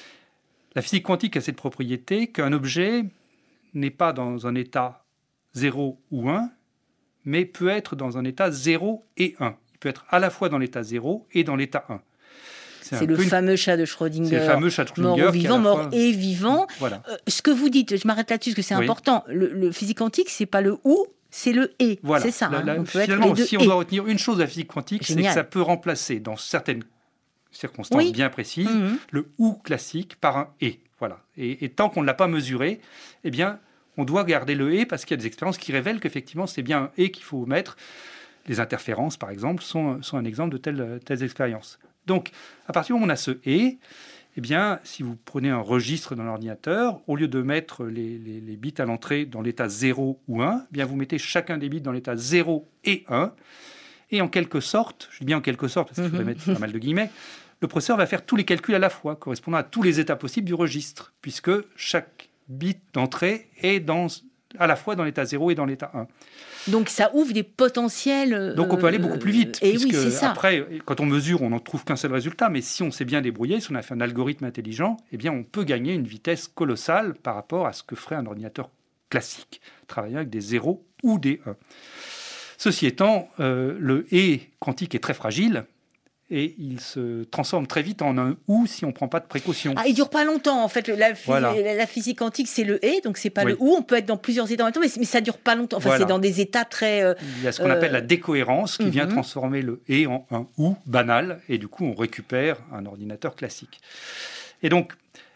La physique quantique a cette propriété qu'un objet n'est pas dans un état zéro ou un, mais peut être dans un état zéro et un. Peut être à la fois dans l'état zéro et dans l'état un. C'est, c'est le une... fameux chat de Schrödinger. C'est le fameux chat de Schrödinger. Mort ou vivant, mort fois... et vivant. Voilà. Euh, ce que vous dites, je m'arrête là-dessus parce que c'est oui. important. Le, le physique quantique, c'est pas le ou, c'est le et. Voilà. C'est ça. La, la, hein. On peut finalement, être si on et. doit retenir une chose de la physique quantique, Génial. C'est que ça peut remplacer, dans certaines circonstances oui. bien précises, mm-hmm. le ou classique par un et. Voilà. Et, et tant qu'on ne l'a pas mesuré, eh bien, on doit garder le et parce qu'il y a des expériences qui révèlent qu'effectivement, c'est bien un et qu'il faut mettre. Les interférences, par exemple, sont, sont un exemple de telles, telles expériences. Donc, à partir du moment où on a ce « et », eh bien, si vous prenez un registre dans l'ordinateur, au lieu de mettre les, les, les bits à l'entrée dans l'état zéro ou un, eh bien, vous mettez chacun des bits dans l'état zéro et un. Et en quelque sorte, je dis bien en quelque sorte, parce qu'il faudrait mettre pas mal de guillemets, le processeur va faire tous les calculs à la fois, correspondant à tous les états possibles du registre, puisque chaque bit d'entrée est dans, à la fois dans l'état zéro et dans l'état un. Donc ça ouvre des potentiels. Euh, Donc on peut aller beaucoup plus vite. Et puisque oui, c'est ça. Après, quand on mesure, on n'en trouve qu'un seul résultat. Mais si on s'est bien débrouillé, si on a fait un algorithme intelligent, eh bien on peut gagner une vitesse colossale par rapport à ce que ferait un ordinateur classique, travaillant avec des zéros ou des un. Ceci étant, euh, le et quantique est très fragile. Et il se transforme très vite en un ou si on ne prend pas de précautions. Ah, il ne dure pas longtemps, en fait. La, voilà. la, la physique quantique, c'est le et, donc c'est pas oui. le ou. On peut être dans plusieurs états en même temps, mais, mais ça ne dure pas longtemps. Enfin, voilà. C'est dans des états très... Euh, il y a ce qu'on euh... appelle la décohérence qui mm-hmm. vient transformer le et en un ou banal. Et du coup, on récupère un ordinateur classique. Et donc,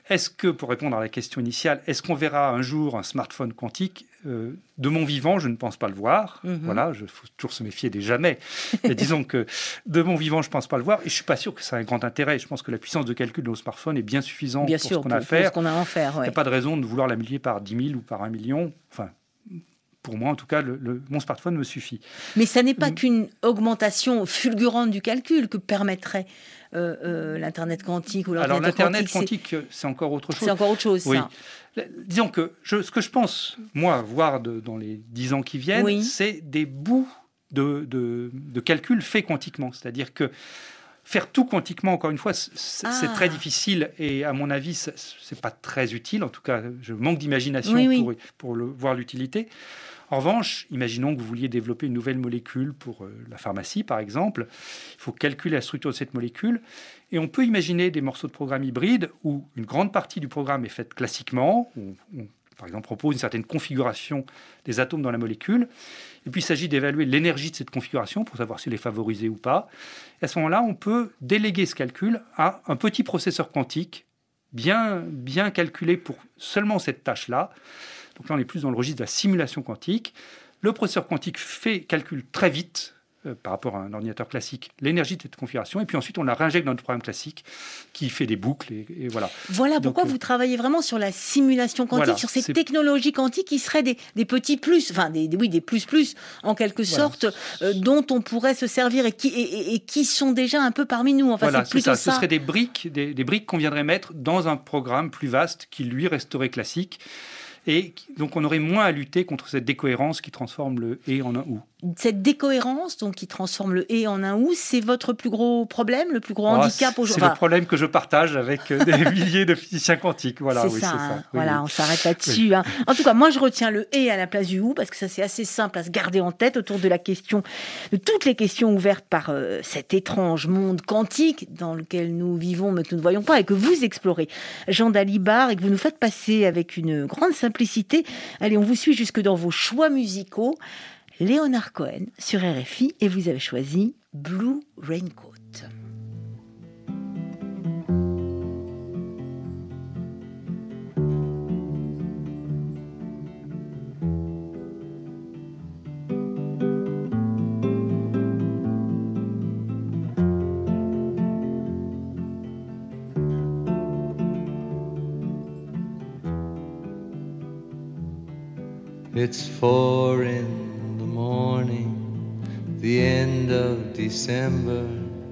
est-ce que, pour répondre à la question initiale, est-ce qu'on verra un jour un smartphone quantique ? euh, De mon vivant, je ne pense pas le voir. Mm-hmm. Voilà, il faut toujours se méfier des jamais. Mais disons que de mon vivant, je ne pense pas le voir. Et je ne suis pas sûr que ça ait un grand intérêt. Je pense que la puissance de calcul de nos smartphones est bien suffisante bien pour sûr, ce qu'on a à pour, faire. Pour ce qu'on a à en faire, ouais. Il n'y a pas de raison de vouloir la multiplier par dix mille ou par un million. Enfin, pour moi, en tout cas, le, le, mon smartphone me suffit. Mais ça n'est pas mmh. qu'une augmentation fulgurante du calcul que permettrait euh, euh, l'Internet quantique ou l'ordinateur quantique. Alors, l'Internet quantique, c'est... c'est encore autre chose. C'est encore autre chose, oui. ça. Disons que je, ce que je pense, moi, voir de, dans les dix ans qui viennent, oui. c'est des bouts de, de, de calcul faits quantiquement. C'est-à-dire que faire tout quantiquement, encore une fois, c'est, ah. c'est très difficile et à mon avis, c'est, c'est pas très utile. En tout cas, je manque d'imagination oui, pour, oui. pour le, voir l'utilité. En revanche, imaginons que vous vouliez développer une nouvelle molécule pour euh, la pharmacie, par exemple. Il faut calculer la structure de cette molécule. Et on peut imaginer des morceaux de programme hybrides où une grande partie du programme est faite classiquement. Où on, par exemple, propose une certaine configuration des atomes dans la molécule. Et puis, il s'agit d'évaluer l'énergie de cette configuration pour savoir si elle est favorisée ou pas. Et à ce moment-là, on peut déléguer ce calcul à un petit processeur quantique bien, bien calculé pour seulement cette tâche-là. Donc là, on est plus dans le registre de la simulation quantique. Le processeur quantique fait, calcule très vite, euh, par rapport à un ordinateur classique, l'énergie de cette configuration. Et puis ensuite, on la réinjecte dans notre programme classique qui fait des boucles. Et, et voilà. Voilà Donc, pourquoi euh, vous travaillez vraiment sur la simulation quantique, voilà, sur ces c'est... technologies quantiques qui seraient des, des petits plus, enfin des, des, oui, des plus plus, en quelque voilà. sorte, euh, dont on pourrait se servir et qui, et, et, et qui sont déjà un peu parmi nous. Enfin, voilà, c'est plutôt c'est ça. ça. Ce seraient des briques, des, des briques qu'on viendrait mettre dans un programme plus vaste qui, lui, resterait classique. Et donc, on aurait moins à lutter contre cette décohérence qui transforme le « et » en un « ou ». Cette décohérence, donc, qui transforme le « et » en un « ou », c'est votre plus gros problème, le plus gros oh, handicap aujourd'hui? C'est enfin, le problème que je partage avec des milliers de physiciens quantiques. Voilà, c'est, oui, ça, c'est hein. ça. Oui, voilà, oui. on s'arrête là-dessus. Oui. Hein. En tout cas, moi, je retiens le « et » à la place du « ou », parce que ça, c'est assez simple à se garder en tête autour de la question, de toutes les questions ouvertes par euh, cet étrange monde quantique dans lequel nous vivons, mais que nous ne voyons pas, et que vous explorez, Jean Dalibard, et que vous nous faites passer avec une grande simplicité. Allez, on vous suit jusque dans vos choix musicaux. Leonard Cohen sur R F I, et vous avez choisi Blue Raincoat. It's four in the morning, the end of December.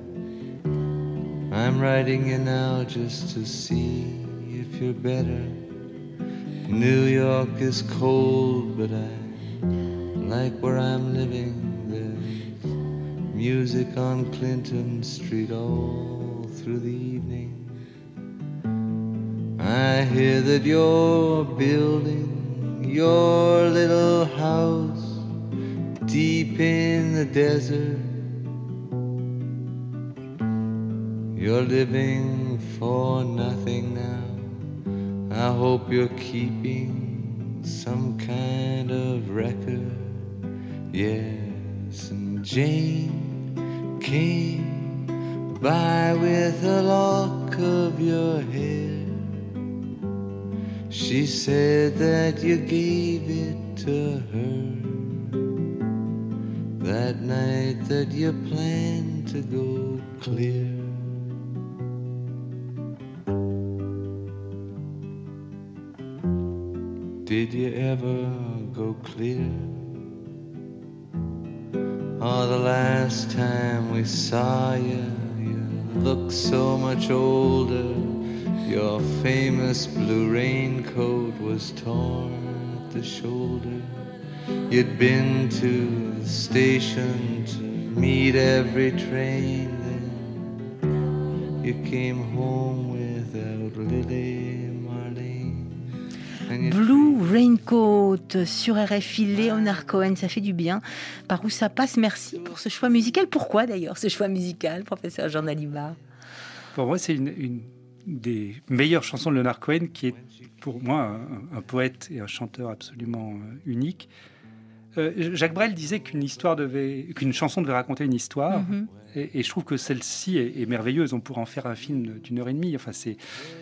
I'm writing you now just to see if you're better. New York is cold, but I like where I'm living. There's music on Clinton Street all through the evening. I hear that you're building your little house deep in the desert. You're living for nothing now. I hope you're keeping some kind of record. Yes, and Jane came by with a lock of your hair. She said that you gave it to her that night that you planned to go clear. Did you ever go clear? Oh, the last time we saw you, you looked so much older. Your famous blue raincoat was torn at the shoulder. You'd been to the station to meet every train. Then you came home without Lily Marlene. Blue Raincoat sur R F I, Leonard Cohen, ça fait du bien. Par où ça passe, merci pour ce choix musical. Pourquoi d'ailleurs ce choix musical, professeur Jean Dalibard? Pour moi, c'est une... une... des meilleures chansons de Leonard Cohen, qui est pour moi un, un poète et un chanteur absolument euh, unique. Euh, Jacques Brel disait qu'une histoire devait, qu'une chanson devait raconter une histoire, mm-hmm. et, et je trouve que celle-ci est, est merveilleuse. On pourrait en faire un film d'une heure et demie. Enfin, c'est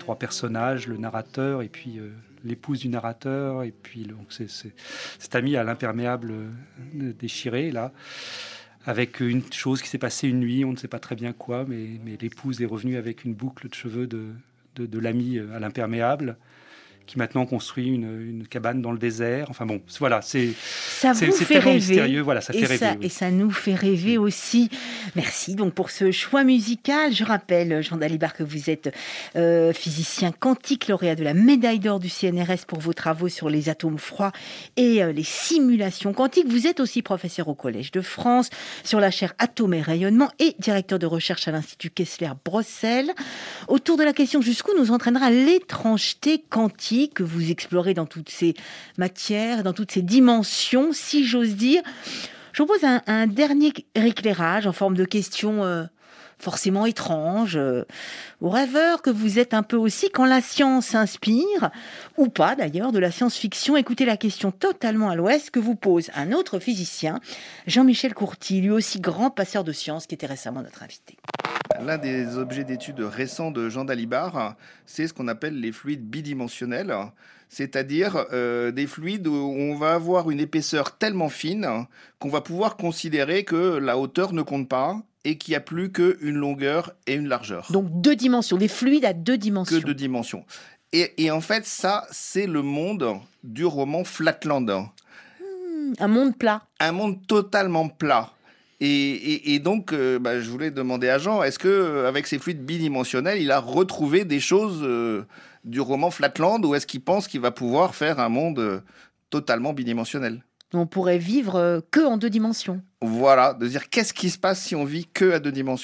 trois personnages, le narrateur et puis euh, l'épouse du narrateur, et puis donc, c'est, c'est, cet ami à l'imperméable euh, déchiré, là, avec une chose qui s'est passée une nuit, on ne sait pas très bien quoi, mais, mais l'épouse est revenue avec une boucle de cheveux de, de, de l'ami à l'imperméable, qui maintenant construit une, une cabane dans le désert. Enfin bon, voilà, c'est ça c'est, vous c'est fait tellement rêver. mystérieux. Voilà, ça et fait rêver. Ça, oui. Et ça nous fait rêver aussi. Merci donc pour ce choix musical. Je rappelle, Jean Dalibard, que vous êtes euh, physicien quantique, lauréat de la médaille d'or du C N R S pour vos travaux sur les atomes froids et euh, les simulations quantiques. Vous êtes aussi professeur au Collège de France sur la chaire Atomes et rayonnement et directeur de recherche à l'Institut Kessler-Brossel. Autour de la question jusqu'où nous entraînera l'étrangeté quantique que vous explorez dans toutes ces matières, dans toutes ces dimensions, si j'ose dire. Je vous pose un, un dernier éclairage en forme de question euh, forcément étrange, euh, aux rêveurs que vous êtes un peu aussi, quand la science s'inspire, ou pas d'ailleurs, de la science-fiction. Écoutez la question totalement à l'ouest que vous pose un autre physicien, Jean-Michel Courty, lui aussi grand passeur de science, qui était récemment notre invité. L'un des objets d'étude récents de Jean Dalibard, c'est ce qu'on appelle les fluides bidimensionnels, c'est-à-dire euh, des fluides où on va avoir une épaisseur tellement fine qu'on va pouvoir considérer que la hauteur ne compte pas et qu'il n'y a plus qu'une longueur et une largeur. Donc deux dimensions, des fluides à deux dimensions. Que deux dimensions. Et, et en fait, ça, c'est le monde du roman Flatland. Mmh, un monde plat. Un monde totalement plat. Et, et, et donc, euh, bah, je voulais demander à Jean, est-ce que avec ces fluides bidimensionnels, il a retrouvé des choses euh, du roman Flatland, ou est-ce qu'il pense qu'il va pouvoir faire un monde euh, totalement bidimensionnel ? On pourrait vivre euh, que en deux dimensions. Voilà, de dire qu'est-ce qui se passe si on vit que à deux dimensions ?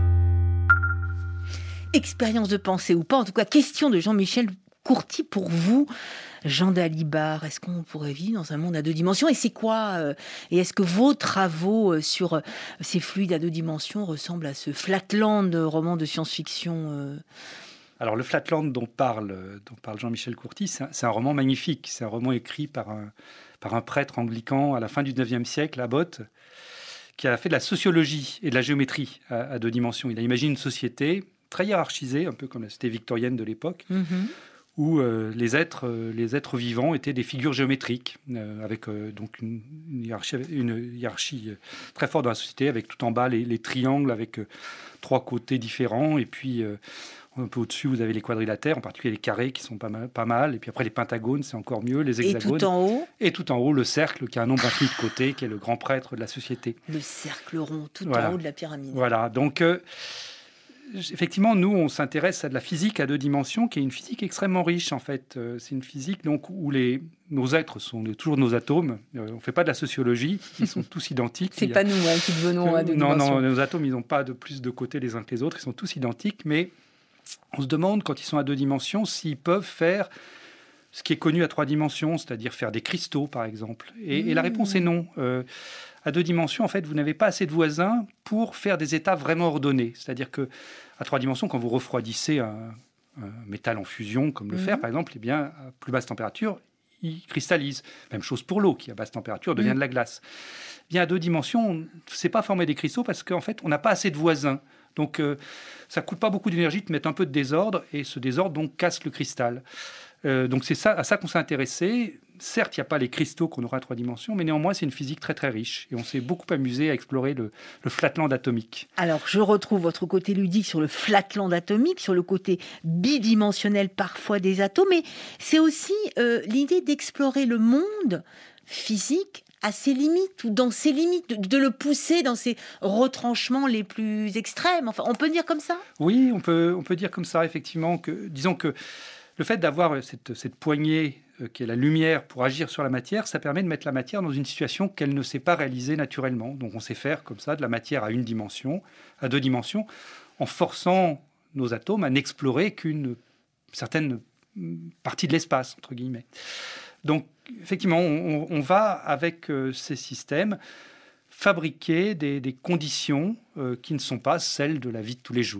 Expérience de pensée ou pas, en tout cas, question de Jean-Michel Courty pour vous. Jean Dalibard, est-ce qu'on pourrait vivre dans un monde à deux dimensions ? Et c'est quoi euh, Et est-ce que vos travaux euh, sur euh, ces fluides à deux dimensions ressemblent à ce Flatland, roman de science-fiction euh... Alors, le Flatland dont parle, dont parle Jean-Michel Courty, c'est un, c'est un roman magnifique. C'est un roman écrit par un, par un prêtre anglican à la fin du neuvième siècle, Abbot, qui a fait de la sociologie et de la géométrie à, à deux dimensions. Il a imaginé une société très hiérarchisée, un peu comme la société victorienne de l'époque, mmh. où euh, les, êtres, euh, les êtres vivants étaient des figures géométriques, euh, avec euh, donc une, une, hiérarchie, une hiérarchie très forte dans la société, avec tout en bas les, les triangles, avec euh, trois côtés différents, et puis euh, un peu au-dessus, vous avez les quadrilatères, en particulier les carrés qui sont pas mal, pas mal, et puis après les pentagones, c'est encore mieux, les hexagones. Et tout en haut ? Et tout en haut, le cercle, qui a un nombre infini de côtés, qui est le grand prêtre de la société. Le cercle rond, tout voilà. en haut de la pyramide. Voilà, donc... Euh, Effectivement, nous, on s'intéresse à de la physique à deux dimensions, qui est une physique extrêmement riche, en fait. C'est une physique donc, où les, nos êtres sont toujours nos atomes. Euh, on ne fait pas de la sociologie, ils sont tous identiques. C'est pas a... nous hein, qui devenons à deux non, dimensions. Non, nos atomes, ils n'ont pas de plus de côtés les uns que les autres, ils sont tous identiques, mais on se demande, quand ils sont à deux dimensions, s'ils peuvent faire ce qui est connu à trois dimensions, c'est-à-dire faire des cristaux, par exemple. Et, mmh. et la réponse est non. Euh, À deux dimensions, en fait, vous n'avez pas assez de voisins pour faire des états vraiment ordonnés. C'est-à-dire que à trois dimensions, quand vous refroidissez un, un métal en fusion, comme le mmh. fer, par exemple, eh bien, à plus basse température, il cristallise. Même chose pour l'eau, qui à basse température devient mmh. de la glace. Bien, à deux dimensions, on ne sait pas former des cristaux parce qu'en fait, on n'a pas assez de voisins. Donc, euh, ça ne coûte pas beaucoup d'énergie de mettre un peu de désordre, et ce désordre donc casse le cristal. Euh, donc, c'est ça, à ça qu'on s'est intéressé. Certes, il n'y a pas les cristaux qu'on aura à trois dimensions, mais néanmoins, c'est une physique très, très riche. Et on s'est beaucoup amusé à explorer le, le Flatland atomique. Alors, je retrouve votre côté ludique sur le Flatland atomique, sur le côté bidimensionnel parfois des atomes, mais c'est aussi euh, l'idée d'explorer le monde physique à ses limites, ou dans ses limites, de, de le pousser dans ses retranchements les plus extrêmes. Enfin, on peut dire comme ça ? Oui, on peut, on peut dire comme ça, effectivement. Que, disons que le fait d'avoir cette, cette poignée euh, qui est la lumière pour agir sur la matière, ça permet de mettre la matière dans une situation qu'elle ne sait pas réaliser naturellement. Donc on sait faire comme ça de la matière à une dimension, à deux dimensions, en forçant nos atomes à n'explorer qu'une certaine partie de l'espace, entre guillemets. Donc effectivement, on, on va avec euh, ces systèmes fabriquer des, des conditions euh, qui ne sont pas celles de la vie de tous les jours. Et,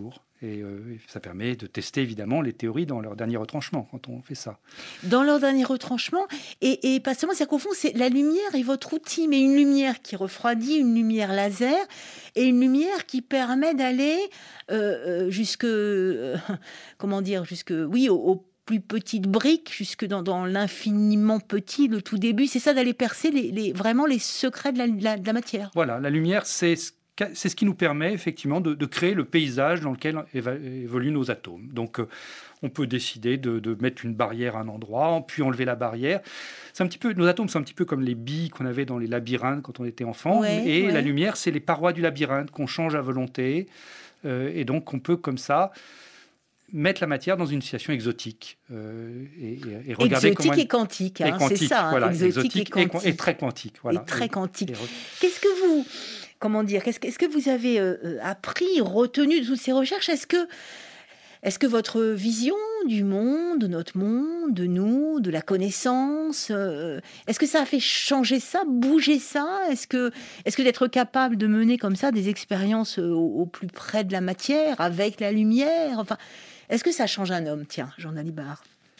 Et euh, ça permet de tester évidemment les théories dans leur dernier retranchement quand on fait ça. Dans leur dernier retranchement, et, et pas seulement, c'est qu'au fond, c'est la lumière est votre outil, mais une lumière qui refroidit, une lumière laser, et une lumière qui permet d'aller euh, jusque, euh, comment dire, jusque, oui, au, au plus petites briques, jusque dans, dans l'infiniment petit, le tout début. C'est ça, d'aller percer les, les, vraiment les secrets de la, de la, de la matière. Voilà, la lumière, c'est ce C'est ce qui nous permet effectivement de, de créer le paysage dans lequel éva- évoluent nos atomes. Donc, euh, on peut décider de, de mettre une barrière à un endroit, puis enlever la barrière. C'est un petit peu, nos atomes sont un petit peu comme les billes qu'on avait dans les labyrinthes quand on était enfant. Ouais, et ouais. la lumière, c'est les parois du labyrinthe qu'on change à volonté. Euh, et donc, on peut comme ça mettre la matière dans une situation exotique euh, et, et, et regarder exotique comment... et quantique, hein, et quantique, c'est ça, hein, voilà, exotique, exotique et et, quantique. et très quantique. Voilà. Et très quantique. Et, et... Qu'est-ce que vous... Comment dire, qu'est-ce que, est-ce que vous avez euh, appris, retenu de toutes ces recherches? Est-ce que, est-ce que votre vision du monde, de notre monde, de nous, de la connaissance, euh, est-ce que ça a fait changer ça, bouger ça? Est-ce que, est-ce que d'être capable de mener comme ça des expériences au, au plus près de la matière, avec la lumière, enfin, est-ce que ça change un homme? Tiens, Jean Dalibard.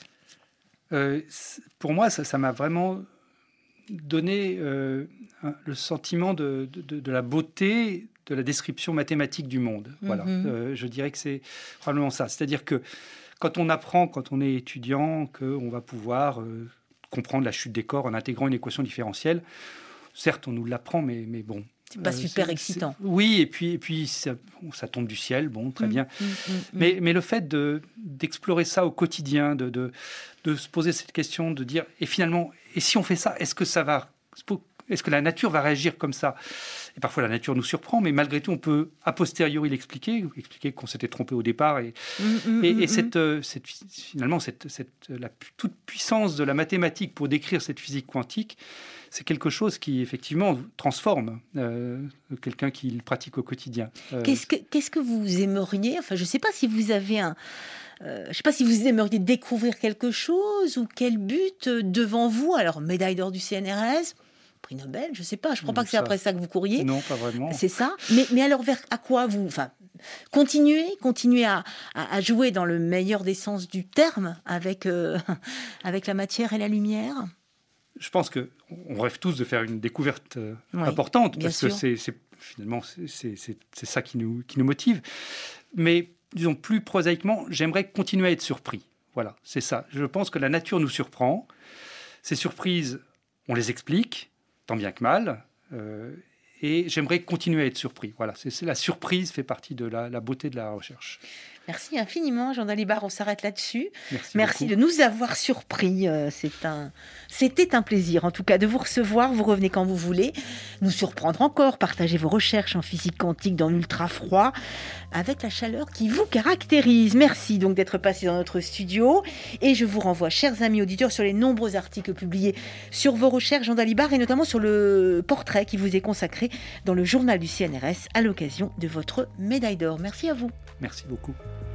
Euh, pour moi, ça, ça m'a vraiment donné euh, un, le sentiment de, de, de la beauté de la description mathématique du monde. Mm-hmm. Voilà, euh, je dirais que c'est probablement ça. C'est-à-dire que quand on apprend, quand on est étudiant, qu'on va pouvoir euh, comprendre la chute des corps en intégrant une équation différentielle, certes, on nous l'apprend, mais, mais bon... C'est pas euh, super c'est, excitant. C'est, oui, et puis, et puis ça, ça tombe du ciel, bon, très mmh, bien. Mmh, mmh, mais, mais le fait de, d'explorer ça au quotidien, de, de, de se poser cette question, de dire, et finalement, et si on fait ça, est-ce que ça va, est-ce que la nature va réagir comme ça? Et parfois la nature nous surprend, mais malgré tout, on peut a posteriori l'expliquer, expliquer qu'on s'était trompé au départ. Et, mmh, et, mmh, et cette, mmh. cette, finalement, cette, cette, la toute puissance de la mathématique pour décrire cette physique quantique, c'est quelque chose qui, effectivement, transforme euh, quelqu'un qui le pratique au quotidien. Euh... Qu'est-ce, que, qu'est-ce que vous aimeriez, enfin, je ne sais pas si vous avez un... Euh, je ne sais pas si vous aimeriez découvrir quelque chose ou quel but devant vous. Alors, médaille d'or du C N R S, prix Nobel, je ne sais pas. Je ne crois pas que c'est ça. Après ça que vous courriez. Non, pas vraiment. C'est ça. Mais, mais alors, vers à quoi vous... Enfin, continuez, continuez à, à, à jouer dans le meilleur des sens du terme avec, euh, avec la matière et la lumière. Je pense qu'on rêve tous de faire une découverte euh, oui, importante, parce sûr. que c'est, c'est, finalement, c'est, c'est, c'est, c'est ça qui nous, qui nous motive. Mais, disons, plus prosaïquement, j'aimerais continuer à être surpris. Voilà, c'est ça. Je pense que la nature nous surprend. Ces surprises, on les explique, tant bien que mal. Euh, et j'aimerais continuer à être surpris. Voilà, c'est, c'est la surprise fait partie de la, la beauté de la recherche. Merci infiniment, Jean Dalibard. On s'arrête là-dessus. Merci, Merci de nous avoir surpris. C'est un... C'était un plaisir, en tout cas, de vous recevoir. Vous revenez quand vous voulez. Nous surprendre encore. Partagez vos recherches en physique quantique dans l'ultra-froid avec la chaleur qui vous caractérise. Merci donc d'être passé dans notre studio. Et je vous renvoie, chers amis auditeurs, sur les nombreux articles publiés sur vos recherches, Jean Dalibard, et notamment sur le portrait qui vous est consacré dans le journal du C N R S à l'occasion de votre médaille d'or. Merci à vous. Merci beaucoup.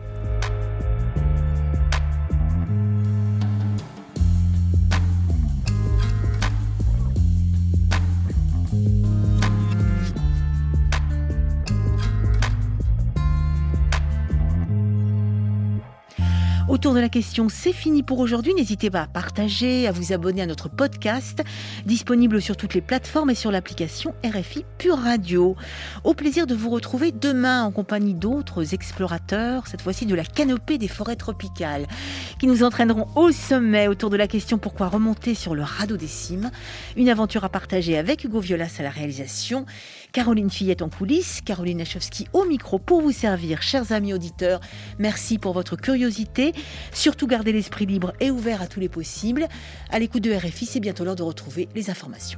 Autour de la question, c'est fini pour aujourd'hui. N'hésitez pas à partager, à vous abonner à notre podcast, disponible sur toutes les plateformes et sur l'application R F I Pure Radio. Au plaisir de vous retrouver demain en compagnie d'autres explorateurs, cette fois-ci de la canopée des forêts tropicales, qui nous entraîneront au sommet autour de la question pourquoi remonter sur le radeau des cimes. Une aventure à partager avec Hugo Violas à la réalisation, Caroline Fillette en coulisses, Caroline Lachowski au micro pour vous servir. Chers amis auditeurs, merci pour votre curiosité. Surtout gardez l'esprit libre et ouvert à tous les possibles. À l'écoute de R F I, c'est bientôt l'heure de retrouver les informations.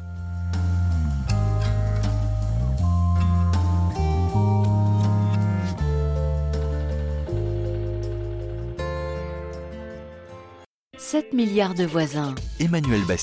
sept milliards de voisins. Emmanuel Bastien.